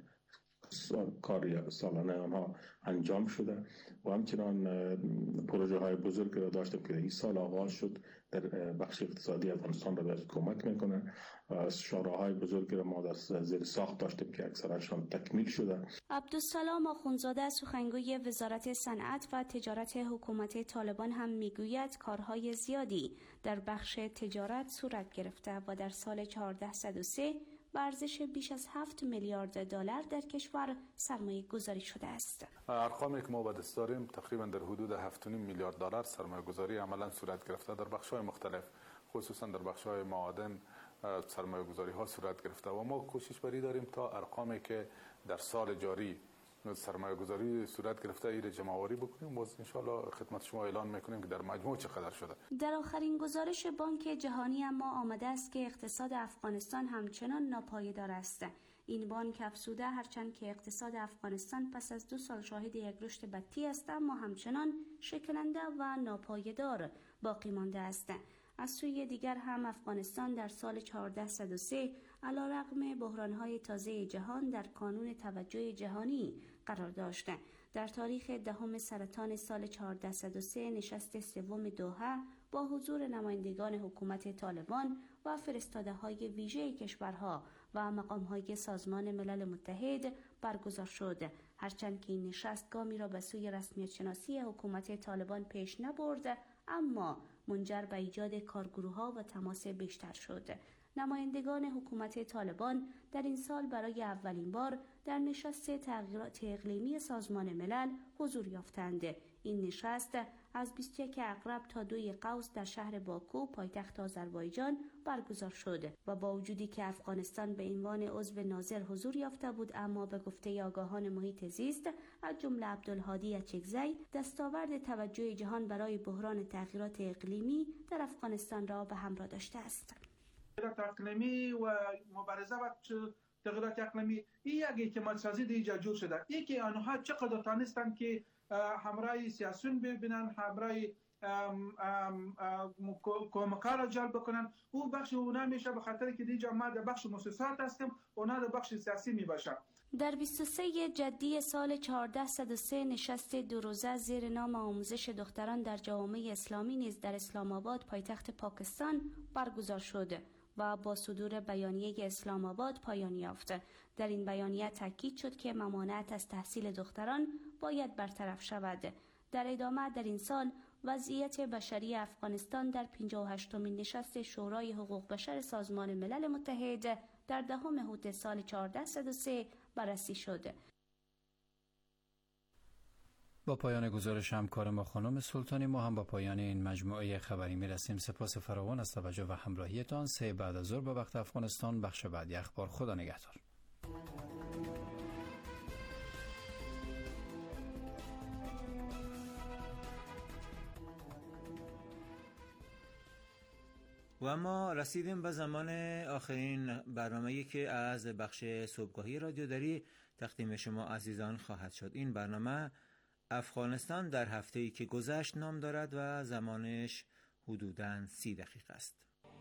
Speaker 12: کار سالانه آنها انجام شده و همچنان پروژه های بزرگ را داشتیم که این سال آغاز شد در بخش اقتصادی افغانستان را به کمک میکنه. شاهراهای بزرگی را ما در زیر ساخت داشتیم که اکثرشان تکمیل شده.
Speaker 6: عبدالسلام آخوندزاده سخنگوی وزارت صنعت و تجارت حکومت طالبان هم میگوید کارهای زیادی در بخش تجارت صورت گرفته و در سال چهارده صد و سه به ارزش بیش از هفت میلیارد دلار در کشور سرمایه گذاری شده است.
Speaker 13: ارقامی که ما به دست داریم تقریبا در حدود هفت و نیم میلیارد دلار سرمایه گذاری عملا صورت گرفته در بخش‌های مختلف، خصوصا در بخش‌های معادن سرمایه گذاری ها صورت گرفته و ما کوشش بری داریم تا ارقامی که در سال جاری سرمایه گذاری صورت گرفته ایره جمع‌آوری بکنیم و ان شاءالله خدمت شما اعلان میکنیم که در مجموع چقدر شده.
Speaker 6: در آخرین گزارش بانک جهانی اما آمده است که اقتصاد افغانستان همچنان ناپایدار است. این بانک افزوده هرچند که اقتصاد افغانستان پس از دو سال شاهد یک رشد بطی است اما همچنان شکننده و ناپایدار باقی مانده است. از سوی دیگر هم افغانستان در سال چهارده صد و سه علیرغم بحران‌های تازه جهان در کانون توجه جهانی قرار داشت. در تاریخ دهم سرطان سال چهارده صد و سه نشست سوم دوحه با حضور نمایندگان حکومت طالبان و فرستاده‌های ویژه کشورها و مقام‌های سازمان ملل متحد برگزار شد. هرچند که این نشست گامی را به سوی رسمیت شناسی حکومت طالبان پیش نبرد اما منجر به ایجاد کارگروه‌ها و تماس بیشتر شد. نمایندگان حکومت طالبان در این سال برای اولین بار در نشست تغییرات اقلیمی سازمان ملل حضور یافتند. این نشست از بیست و یک اغرب تا دوی قوس در شهر باکو پایتخت آذربایجان برگزار شد و با وجودی که افغانستان به عنوان عضو ناظر حضور یافته بود اما به گفته آگاهان محیط زیست از جمله عبدالهادی اچکزی دستاورد توجه جهان برای بحران تغییرات اقلیمی در افغانستان را به همراه داشته است.
Speaker 14: تغییرات اقلیمی و مبارزه با تغییرات اقلیمی این یک اعتماد سازی دیجا جور شده. این که آنها چقدر تانستند که همراه سیاسیون ببینن، همراه کمک‌ها را جلب بکنن، او بخش اونا میشه به خاطر که دیجا ما در بخش مؤسسات هستیم، اونا در بخش سیاسی میباشن.
Speaker 6: در بیست و سه جدی سال چهارده صد و سه نشست دو روزه زیر نام آموزش دختران در جوامع اسلامی نیز در اسلام آباد پایتخت پاکستان برگزار شد و با صدور بیانیه اسلام آباد پایان یافت. در این بیانیه تاکید شد که ممانعت از تحصیل دختران باید برطرف شود. در ادامه در این سال وضعیت بشری افغانستان در پنجاه و هشتمین نشست شورای حقوق بشر سازمان ملل متحد در دهم اوت سال چهارده صد و سه بررسی شد.
Speaker 5: با پایان گزارش همکار ما خانم سلطانی ما هم با پایان این مجموعه خبری میرسیم. سپاس فراوان از توجه و همراهیتان. سه بعد از ظهر به وقت افغانستان بخش بعدی اخبار. خدا نگهدار.
Speaker 2: و ما رسیدیم به زمان آخرین برنامه‌ای که از بخش صبحگاهی رادیو دری تقدیم شما عزیزان خواهد شد. این برنامه افغانستان در هفته‌ای که گذشت نام دارد و زمانش حدوداً سی دقیقه است.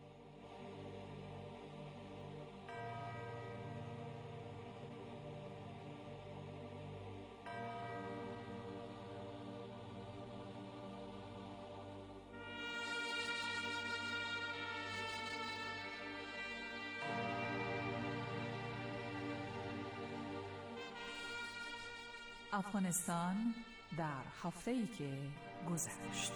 Speaker 15: افغانستان در هفته‌ای که گذشت.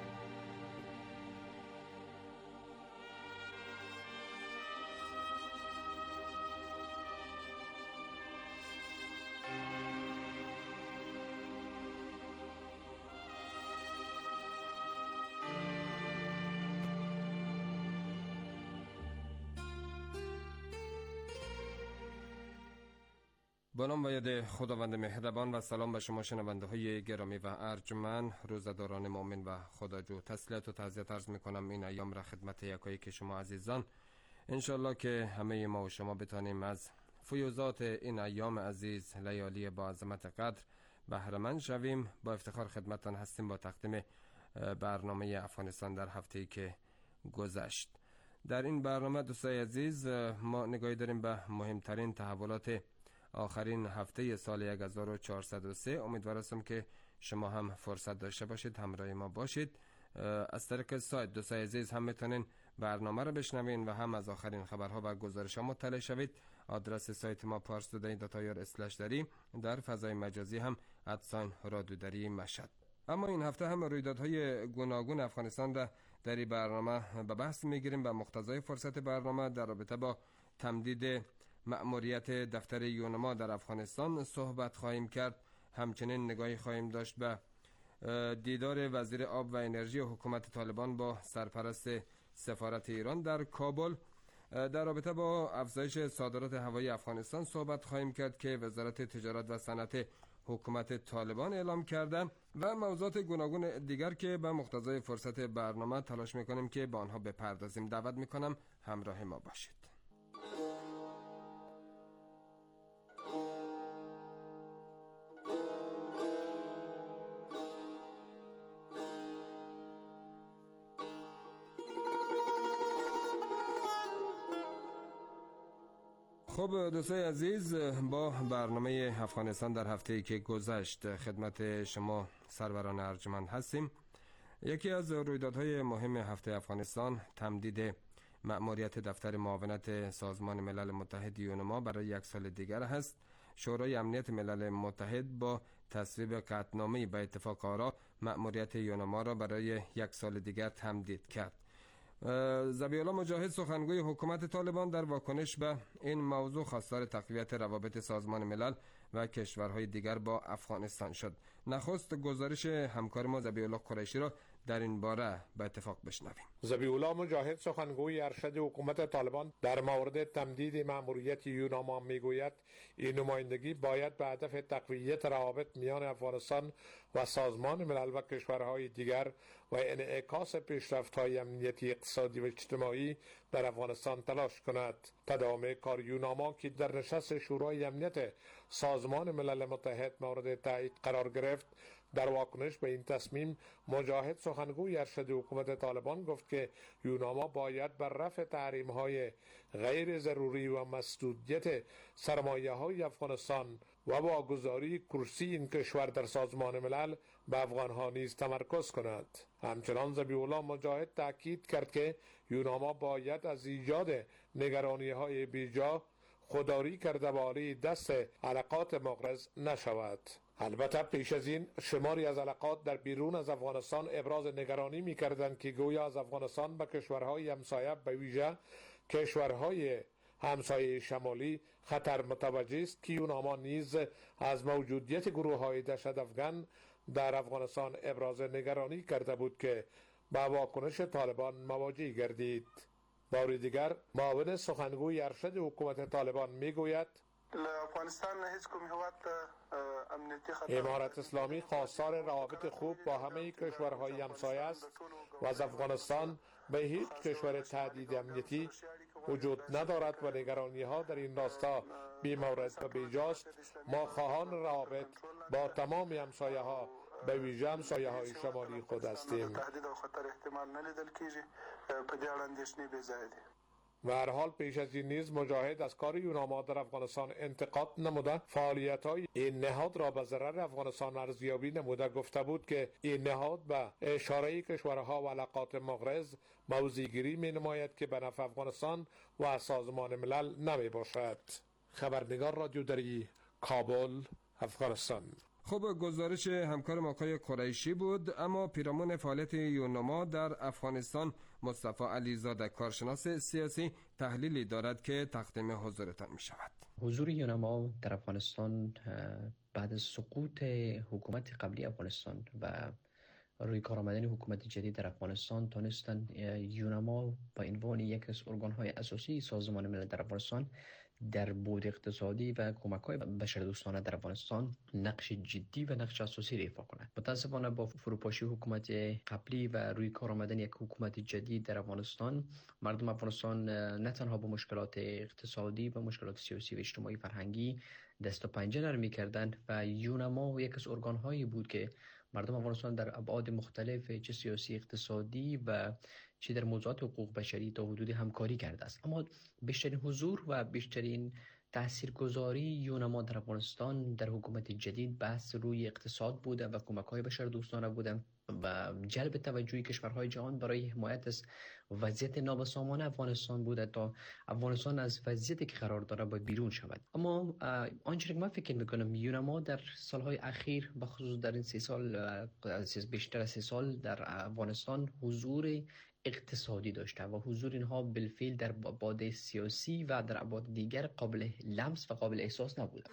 Speaker 16: با نام و ید خداوند مهربان و سلام به شما شنونده های گرامی و ارجمند، روزداران مؤمن و خداجو. تسلیت و تعزیت عرض میکنم این ایام را خدمت یکایی که شما عزیزان، انشالله که همه ما و شما بتانیم از فیوزات این ایام عزیز، لیالی با عظمت قدر بهره‌مند شویم. با افتخار خدمتتان هستیم با تقدیم برنامه افغانستان در هفته‌ای که گذشت. در این برنامه دوستای عزیز ما نگاهی داریم به مهمترین تحولات آخرین هفته سال هزار و چهارصد و سه. امیدوار هستم که شما هم فرصت داشته باشید همراه ما باشید. از طریق سایت دوستای عزیز هم میتونین برنامه رو بشنوین و هم از آخرین خبرها و گزارش‌ها مطلع شوید. آدرس سایت ما پارس تودی دات آی آر اسلش دری، در فضای مجازی هم ادساین رادیو دری مشهد. اما این هفته هم رویدادهای گوناگون افغانستان را در این برنامه به بحث میگیریم و مقتضای فرصت برنامه در رابطه با تمدید مأموریت دفتر یونما در افغانستان صحبت خواهیم کرد. همچنین نگاهی خواهیم داشت به دیدار وزیر آب و انرژی حکومت طالبان با سرپرست سفارت ایران در کابل. در رابطه با افزایش صادرات هوایی افغانستان صحبت خواهیم کرد که وزارت تجارت و صنعت حکومت طالبان اعلام کرده و موضوعات گوناگون دیگر که به مقتضای فرصت برنامه تلاش میکنیم که با آنها بپردازیم. دعوت میکنم همراه ما باشید. خب دوستای عزیز، با برنامه افغانستان در هفته‌ای که گذشت خدمت شما سروران ارجمند هستیم. یکی از رویدادهای مهم هفته افغانستان تمدید مأموریت دفتر معاونت سازمان ملل متحد یونما برای یک سال دیگر است. شورای امنیت ملل متحد با تصویب قطعنامه‌ای به اتفاق آرا مأموریت یونما را برای یک سال دیگر تمدید کرد. ذبیح الله مجاهد سخنگوی حکومت طالبان در واکنش به این موضوع خواستار تقویت روابط سازمان ملل و کشورهای دیگر با افغانستان شد. نخست گزارش همکار ما ذبیح الله قریشی را در این باره به اتفاق بشنویم.
Speaker 17: ذبیح الله مجاهد سخنگوی ارشد حکومت طالبان در مورد تمدید مأموریت یونما میگوید این نمایندگی باید به هدف تقویت روابط میان افغانستان و سازمان ملل و کشورهای دیگر و انعکاس پیشرفت‌های امنیتی، اقتصادی و اجتماعی در افغانستان تلاش کند. تداوم کار یونما که در نشست شورای امنیت سازمان ملل متحد مورد تایید قرار گرفت، در واکنش به این تصمیم مجاهد سخنگوی ارشد حکومت طالبان گفت که یونما باید بر رفع تحریم‌های غیر ضروری و مسدودیت سرمایه‌های افغانستان و واگذاری کرسی این کشور در سازمان ملل به افغان‌ها نیز تمرکز کند. همچنان ذبیح الله مجاهد تاکید کرد که یونما باید از ایجاد نگرانی‌های بیجا خودداری کرده بالای دست علاقات مغرض نشود. البته پیش از این شماری از علاقات در بیرون از افغانستان ابراز نگرانی می‌کردند که گویا از افغانستان به کشورهای همسایه به ویژه کشورهای همسایه شمالی خطر متوجه است که یونما نیز از موجودیت گروه‌های دهشت افغان در افغانستان ابراز نگرانی کرده بود که با واکنش طالبان مواجه گردید. بار دیگر معاون سخنگوی ارشد حکومت طالبان میگوید
Speaker 18: افغانستان هیچ کوم هیواد امنیتی خطر
Speaker 17: امارت اسلامی خواستار روابط خوب با همه کشورهای همسایه است و از افغانستان به هیچ کشور تهدید امنیتی وجود ندارد و نگرانی ها در این راستا بی‌مورد و بیجاست. ما خواهان روابط با تمام همسایه ها به ویژه همسایه های شمالی خود هستیم.
Speaker 18: تهدید او خطر احتمال نلیدل کیږي په دې اړه اندېښنې بې ځایه دي.
Speaker 17: و هر حال پیش از این نیز مجاهد از کار یوناما در افغانستان انتقاد نموده، فعالیت های این نهاد را به ضرر افغانستان ارزیابی نموده گفته بود که این نهاد به اشاره کشورها و علاقات مغرض موضع‌گیری می نماید که به نفع افغانستان و سازمان ملل نمی باشد. خبرنگار رادیو دری، کابل، افغانستان.
Speaker 16: خب گزارش همکار آقای قریشی بود. اما پیرامون فعالیت یوناما در افغانستان مصطفی علیزاده کارشناس سیاسی تحلیلی دارد که تقدیم حضورتان می شود.
Speaker 19: حضور یوناما در افغانستان بعد از سقوط حکومت قبلی افغانستان و روی کار آمدن حکومت جدید در افغانستان تانستند یوناما به عنوان یک از ارگان‌های اساسی سازمان ملل در افغانستان در بود اقتصادی و کمک‌های بشردوستانه در افغانستان نقش جدی و نقش اساسی ایفا کند. متاسفانه با فروپاشی حکومت قبلی و روی کار آمدن یک حکومت جدید در افغانستان، مردم افغانستان نه تنها با مشکلات اقتصادی و مشکلات سیاسی و اجتماعی فرهنگی دست و پنجه نرم می‌کردند و یوناما یک از ارگان‌هایی بود که مردم افغانستان در ابعاد مختلف چه سیاسی اقتصادی و چه در موضوعات حقوق بشری تا حدودی همکاری کرده است. اما بیشترین حضور و بیشترین تاثیرگذاری یوناما در افغانستان در حکومت جدید بحث روی اقتصاد بوده و کمک‌های بشردوستانه بوده و جلب توجه کشورهای جهان برای حمایت از وضعیت نابسامان افغانستان بوده تا افغانستان از وضعیتی که قرار داره باید بیرون شود. اما آنچه که من فکر میکنم یوناما در سالهای اخیر بخصوص در این سه سال بیشتر از سه سال در افغانستان حضور اقتصادی داشته و حضور اینها بالفعل در ابعاد سیاسی و در ابعاد دیگر قابل لمس و قابل احساس نبوده.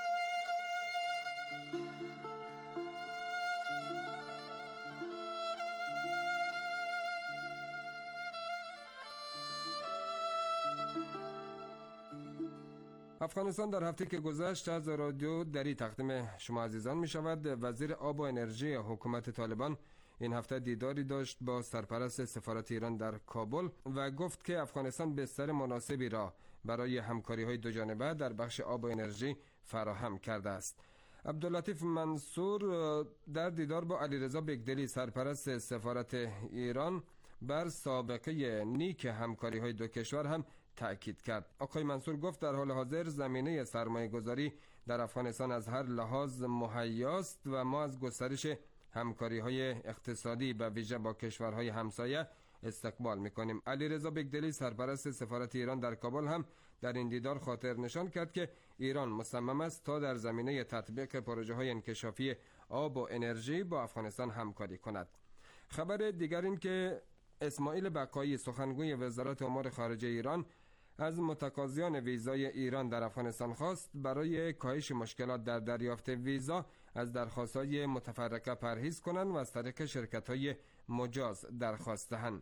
Speaker 16: افغانستان در هفته که گذشت از رادیو دری تقدیم شما عزیزان می شود. وزیر آب و انرژی حکومت طالبان این هفته دیداری داشت با سرپرست سفارت ایران در کابل و گفت که افغانستان بستر مناسبی را برای همکاری های دو جانبه در بخش آب و انرژی فراهم کرده است. عبداللطیف منصور در دیدار با علیرضا بگدلی سرپرست سفارت ایران بر سابقه نیک همکاری های دو کشور هم تأکید کرد. آقای منصور گفت در حال حاضر زمینه سرمایه گذاری در افغانستان از هر لحاظ مهیاست و ما از گسترش همکاری های اقتصادی به ویژه با کشورهای همسایه استقبال میکنیم. علیرضا بگدلی سرپرست سفارت ایران در کابل هم در این دیدار خاطر نشان کرد که ایران مصمم است تا در زمینه تطبیق پروژه های انکشافی آب و انرژی با افغانستان همکاری کند. خبر دیگر این که اسماعیل بقایی سخنگوی وزارت امور خارجه ایران از متقاضیان ویزای ایران در افغانستان خواست برای کاهش مشکلات در دریافت ویزا از درخواست‌های متفرقه پرهیز کنند و از طریق شرکت‌های مجاز درخواست دهند.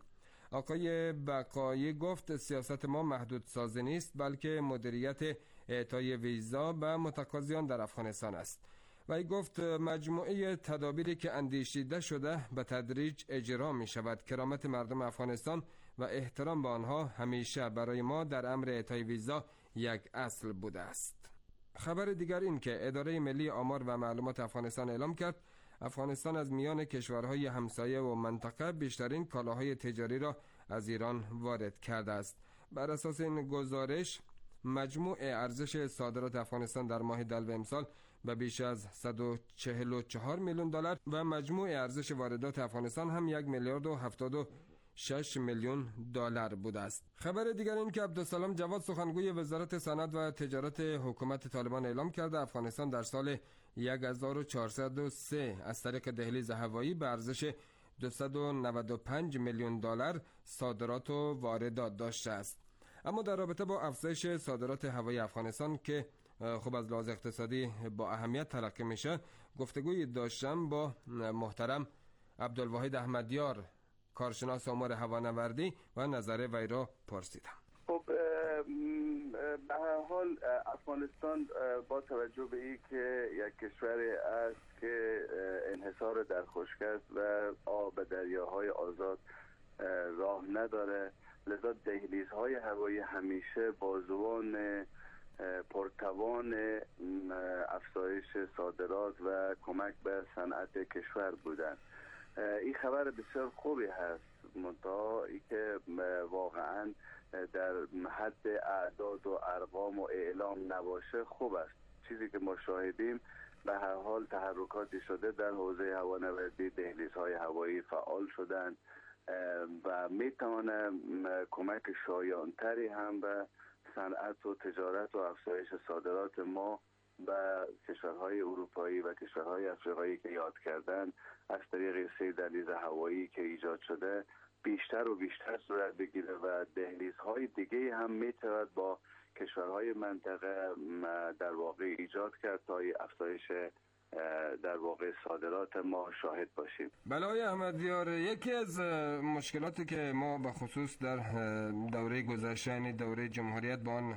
Speaker 16: آقای بقایی گفت سیاست ما محدود سازی نیست بلکه مدیریت اعطای ویزا به متقاضیان در افغانستان است. و ای گفت مجموعه تدابیری که اندیشیده شده به تدریج اجرا می شود. کرامت مردم افغانستان و احترام به آنها همیشه برای ما در امر اعطای ویزا یک اصل بوده است. خبر دیگر این که اداره ملی آمار و معلومات افغانستان اعلام کرد افغانستان از میان کشورهای همسایه و منطقه بیشترین کالاهای تجاری را از ایران وارد کرده است. بر اساس این گزارش مجموع ارزش صادرات افغانستان در ماه دلو امسال به بیش از صد و چهل و چهار میلیون دلار و مجموع ارزش واردات افغانستان هم یک میلیارد و هفتاد و شش میلیون دلار بوده است. خبر دیگر این که عبدالسلام جواد سخنگوی وزارت صنعت و تجارت حکومت طالبان اعلام کرده افغانستان در سال هزار و چهارصد و سه از طریق دهلیز هوایی به ارزش دویست و نود و پنج میلیون دلار صادرات و واردات داشته است. اما در رابطه با افزایش صادرات هوایی افغانستان که خب از لحاظ اقتصادی با اهمیت تلقی میشه گفتگوی داشتم با محترم عبدالواحد احمدیار کارشناس امور هوانوردی و نظر وی را پرسیدم.
Speaker 20: خب به هر حال افغانستان با توجه به این که یک کشوری است که انحصار در خشک است و آب دریاهای آزاد راه نداره، لذا دهلیزهای هوایی همیشه بازوان پرتوان افزایش صادرات و کمک به صنعت کشور بودن. این خبر بسیار خوبی هست، منتها ای که واقعا در حد اعداد و ارقام و اعلام نباشه خوب است. چیزی که ما شاهدیم به هر حال تحرکاتی شده در حوزه هوانوردی، دهلیزهای هوایی فعال شدند و میتونه کمک شایانتری هم به صنعت و تجارت و افزایش صادرات ما به کشورهای اروپایی و کشورهای افریقایی که یاد کردن از طریق سه دهلیز هوایی که ایجاد شده بیشتر و بیشتر صورت بگیره و دهلیزهای دیگه هم میتواند با کشورهای منطقه در واقع ایجاد کرد تا افزایش در واقع صادرات ما شاهد باشیم.
Speaker 16: بله آقای احمدیار، یکی از مشکلاتی که ما به خصوص در دوره گذشته یعنی دوره جمهوریت با آن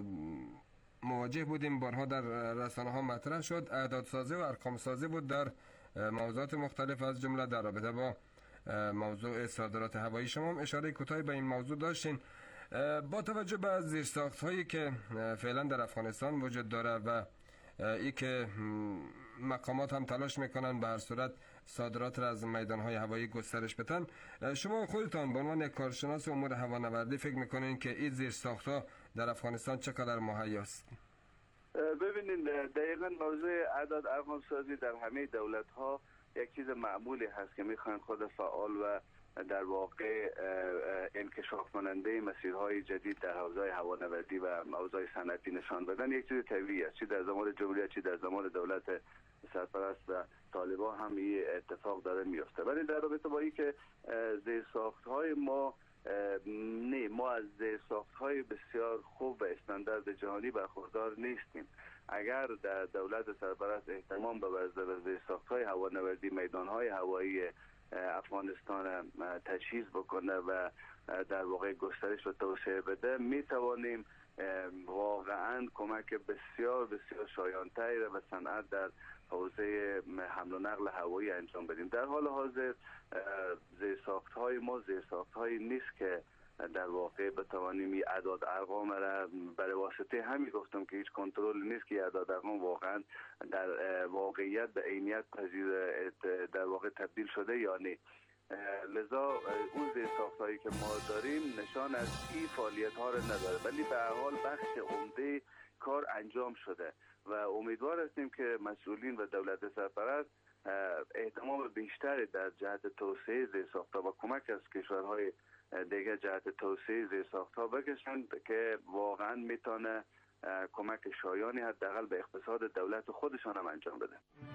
Speaker 16: مواجه بودیم، بارها در رسانه ها مطرح شد، اعداد سازی و ارقام سازی بود در موضوعات مختلف از جمله در رابطه با موضوع صادرات هوایی. شما هم اشاره کوتاهی به این موضوع داشتین. با توجه به زیرساخت هایی که فعلا در افغانستان وجود داره و ای که مقامات هم تلاش میکنن به هر صورت صادرات را از میدانهای هوایی گسترش بدن، شما خودتان به عنوان یک کارشناس امور هوانوردی فکر میکنین که این زیرساخت‌ها در افغانستان چقدر مهیاست؟
Speaker 20: ببینید دقیقاً موضوع اعداد ارقام سازی در همه دولت ها یک چیز معمولی هست که میخوان خود فعال و در واقع انکشاف کننده مسیرهای جدید در حوزه هوانوردی و حوزه صنعتی نشان بدن. یک چیز طبیعی است، چی در زمان جمهوریت چی در زمان دولت سرپرست و طالبان هم این اتفاق داره میفته. ولی در رابطه با این که زیرساخت‌های ما نه ما از زیرساخت‌های بسیار خوب و استاندارد جهانی برخوردار نیستیم. اگر در دولت سرپرست اهتمام به زیرساخت‌های هوانوردی، میدان‌های هوایی افغانستان تجهیز بکنه و در واقع گسترش و توسعه بده، می توانیم واقعا کمک بسیار بسیار شایانتری را به صنعت در حوزه حمل و نقل هوایی انجام بدیم. در حال حاضر زیرساخت‌های ما زیرساخت‌هایی نیست که در واقع بتوانیم این اعداد ارقام را برای واسطه همین گفتم که هیچ کنترل نیست که اعداد ارقام واقعا در واقعیت به عینیت پذیر در واقع تبدیل شده یا نه. لذا اون زیرساخت‌هایی که ما داریم نشان از این فعالیت ها را نداره، ولی به هر حال بخش عمده کار انجام شده و امیدوار هستیم که مسئولین و دولت سرپرست اهتمام بیشتری در جهت توسعه زیرساخت‌ها و کمک از کشورهای دیگه جهت توسعه زیرساخت‌ها بکشند که واقعا میتونه کمک شایانی حداقل به اقتصاد دولت خودشان هم انجام بده.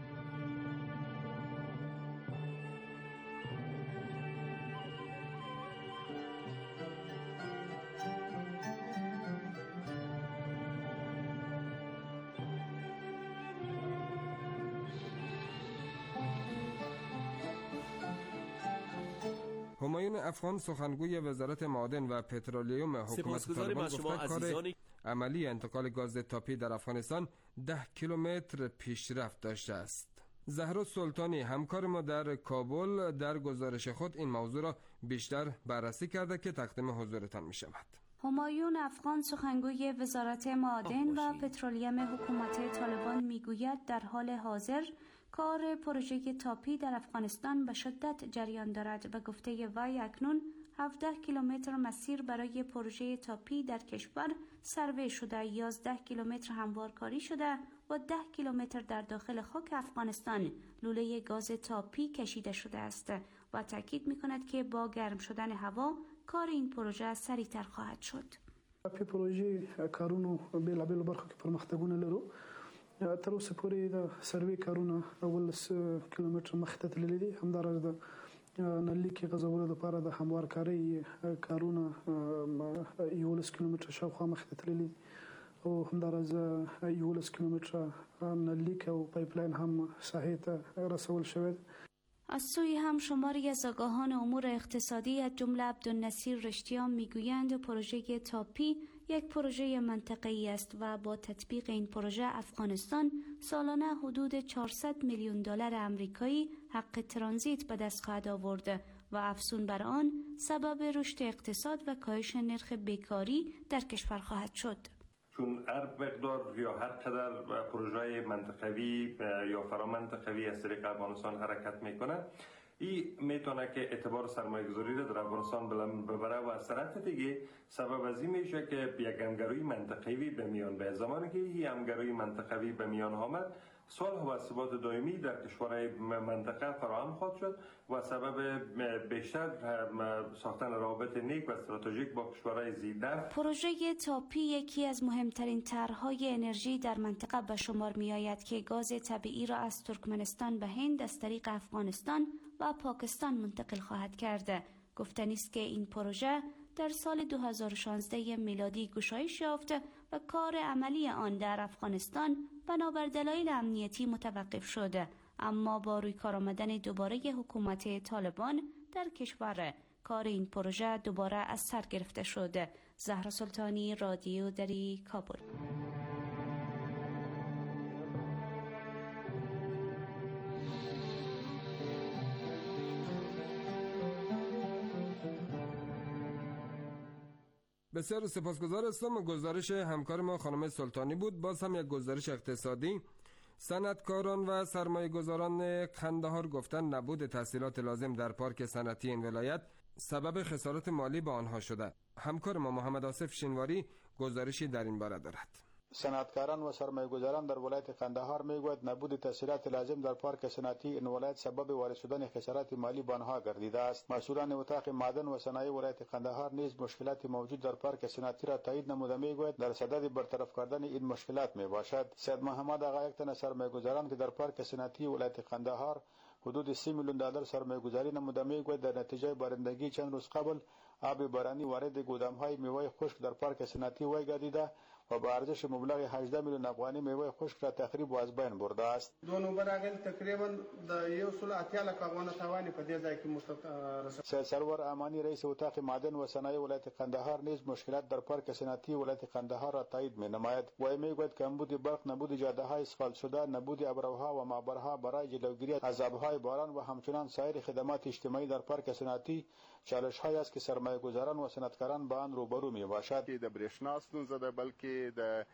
Speaker 16: همایون افغان سخنگوی وزارت معادن و پترولیوم حکومت طالبان گفته کار عملی انتقال گاز تاپی در افغانستان ده کیلومتر پیشرفت داشته است. زهرا سلطانی همکار ما در کابل در گزارش خود این موضوع را بیشتر بررسی کرده که تقدیم حضورتان می شود.
Speaker 6: همایون افغان سخنگوی وزارت معادن و پترولیوم حکومت طالبان میگوید در حال حاضر کار پروژه تاپی در افغانستان به شدت جریان دارد و گفته وی اکنون هفده کیلومتر مسیر برای پروژه تاپی در کشور سروی شده، یازده کیلومتر هموارکاری شده و ده کیلومتر در داخل خاک افغانستان لوله گاز تاپی کشیده شده است و تاکید می‌کند که با گرم شدن هوا کار این پروژه سریعتر خواهد شد.
Speaker 21: په پروژې کارونو بیلابیلو برخو کې پرمختګونه لرو. تر اوسه پورې د سروې کارونه اولس کیلومتر مخې ته تللي دي. همداراز د نلیکې غځولو لپاره د هموارکارۍ کارونه یولس کیلومتر شاوخوا مخې ته تللي دي او همداراز یولس کیلومتر نلیک او پایپلاین هم ساحې ته رسول شوی دی.
Speaker 6: از سوی هم شماری از آگاهان امور اقتصادی از جمله عبدالنصیر رشتیان میگویند پروژه تاپی یک پروژه منطقه‌ای است و با تطبیق این پروژه افغانستان سالانه حدود چهارصد میلیون دلار آمریکایی حق ترانزیت به دست خواهد آورد و افزون بر آن سبب رشد اقتصاد و کاهش نرخ بیکاری در کشور خواهد شد.
Speaker 1: چون هر مقدار یا هر قدر پروژه منطقوی یا فرامنطقوی از طریق افغانستان حرکت میکنه، این میتونه که اعتبار سرمایه گذاری را در افغانستان بلند ببره و از طرف دیگه سبب از این میشه که یک همگرایی منطقوی به میان به زمانی که این همگرایی منطقوی به میان آمد، صلح و ثبات دائمی در کشورهای منطقه فراهم خواهد شد و سبب بیشتر ساختن روابط نیک و استراتژیک با کشورهای زیده.
Speaker 6: پروژه تاپی یکی از مهمترین طرح‌های انرژی در منطقه به شمار می‌آید که گاز طبیعی را از ترکمنستان به هند از طریق افغانستان و پاکستان منتقل خواهد کرد. گفتنی است که این پروژه در سال دو هزار و شانزده میلادی گشایش یافت و کار عملی آن در افغانستان بنابر دلایل امنیتی متوقف شد، اما با روی کار آمدن دوباره حکومت طالبان در کشور کار این پروژه دوباره از سر گرفته شد. زهرا سلطانی، رادیو دری، کابل.
Speaker 16: بسیار سپاسگزار هستم. گزارش همکار ما خانم سلطانی بود. باز هم یک گزارش اقتصادی. صنعتکاران و سرمایه گذاران قندهار گفتن نبود تسهیلات لازم در پارک صنعتی این ولایت سبب خسارات مالی به آنها شده. همکار ما محمد آصف شینواری گزارشی در این باره دارد.
Speaker 22: صنعتکاران و سرمایه‌گذاران در ولایت قندهار میگوید نبود تسهیلات لازم در پارک صنعتی این ولایت سبب وارد شدن خسارات مالی به آنها گردیده است. مسئولان اتاق معدن و صنایع ولایت قندهار نیز مشکلات موجود در پارک صنعتی را تایید نموده میگوید در صدد برطرف کردن این مشکلات میباشد. سید محمد آقا، یک تن از سرمایه‌گذاران که در پارک صنعتی ولایت قندهار حدود سی میلیون دلار سرمایه‌گذاری نموده میگوید در نتیجه بارندگی چند روز قبل آب بارانی وارد گودام‌های میوه خشک در پارک صنعتی وی گردیده و با ارزش مبلغ هجده میلیون افغانی میوه خشک را تخریب و از بین برده است.
Speaker 10: دو نمبر اگل تقریبا د یو سل اتیا لک افغان توانی په دې ځای کې مستقر.
Speaker 22: سید سرور امانی رئیس اتاق معدن و صنایع ولایت قندهار نیز مشکلات در پارک صنعتی ولایت قندهار را تایید می‌نماید. وی میگوید کمبود برق، نبود جاده‌های اسفالت شده، نبود ابروها و معبرها برای جلوگیری از آب‌های باران و همچنین سایر خدمات اجتماعی در پارک صنعتی چالش‌هایی است که سرمایه‌گذاران و صنعتکاران با آن روبرو می‌باشند.
Speaker 23: د برېښنا ستونزه ده بلکې د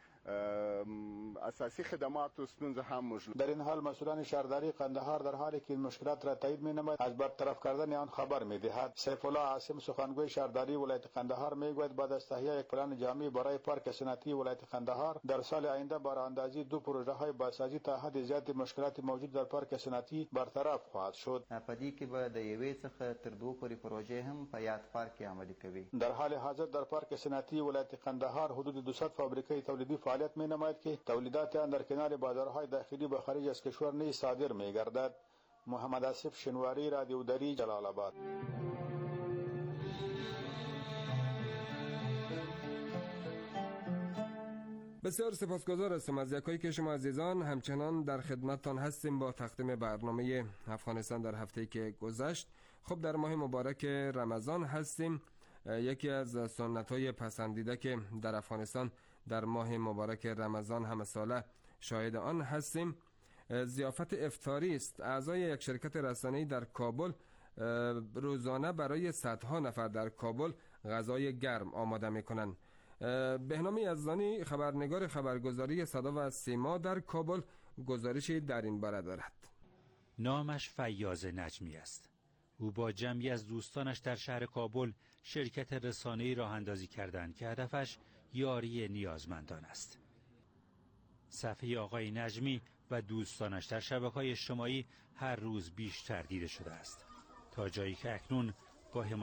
Speaker 23: اساسی خدمات ستونزه هم موجود.
Speaker 22: در این حال مسئولان شهرداری قندهار در حالی که این مشکلات را تایید می‌نمایند از برطرف کردن آن خبر می‌دهد. سیف الله عاصم، سخنگوی شهرداری ولایت قندهار میگوید بعد از تهیه یک پلان جامع برای پارک صنعتی ولایت قندهار در سال آینده با راهاندازی دو پروژه‌های بازسازی تا حد زیاد مشکلات موجود در پارک صنعتی برطرف خواهد شد.
Speaker 24: پدې کې به د یوې څخه تر دوه پورې پروژې هم په یاد پارک عملي کوي.
Speaker 22: در حال حاضر در پارک صنعتی ولایت قندهار حدود دویست فابریکه تولیدی فعالیت می‌نماید که تولیدات آن در کنار بازارهای داخلی به خارج از کشور نیز صادر می‌گردد. محمد آصف شینواری، رادیو دری، جلال آباد.
Speaker 16: بسیار سپاسگزار هستم از یکایی که شما عزیزان همچنان در خدمتتان هستیم با تقدیم برنامه افغانستان در هفته‌ای که گذشت. خب در ماه مبارک رمضان هستیم. یکی از سنت‌های پسندیده که در افغانستان در ماه مبارک رمضان همه ساله شاهد آن هستیم ضیافت افطاری است. اعضای یک شرکت رسانه‌ای در کابل روزانه برای صدها نفر در کابل غذای گرم آماده می‌کنند. بهنام یزدانی، خبرنگار خبرگزاری صدا و سیما در کابل، گزارشی در این باره دارد.
Speaker 25: نامش فیاض نجمی است. او با جمعی از دوستانش در شهر کابل شرکت رسانه‌ای راه اندازی کردند که هدفش یاری نیازمندان است. صفحه آقای نجمی و دوستانش در شبکه‌های اجتماعی هر روز بیشتر دیده شده است تا جایی که اکنون با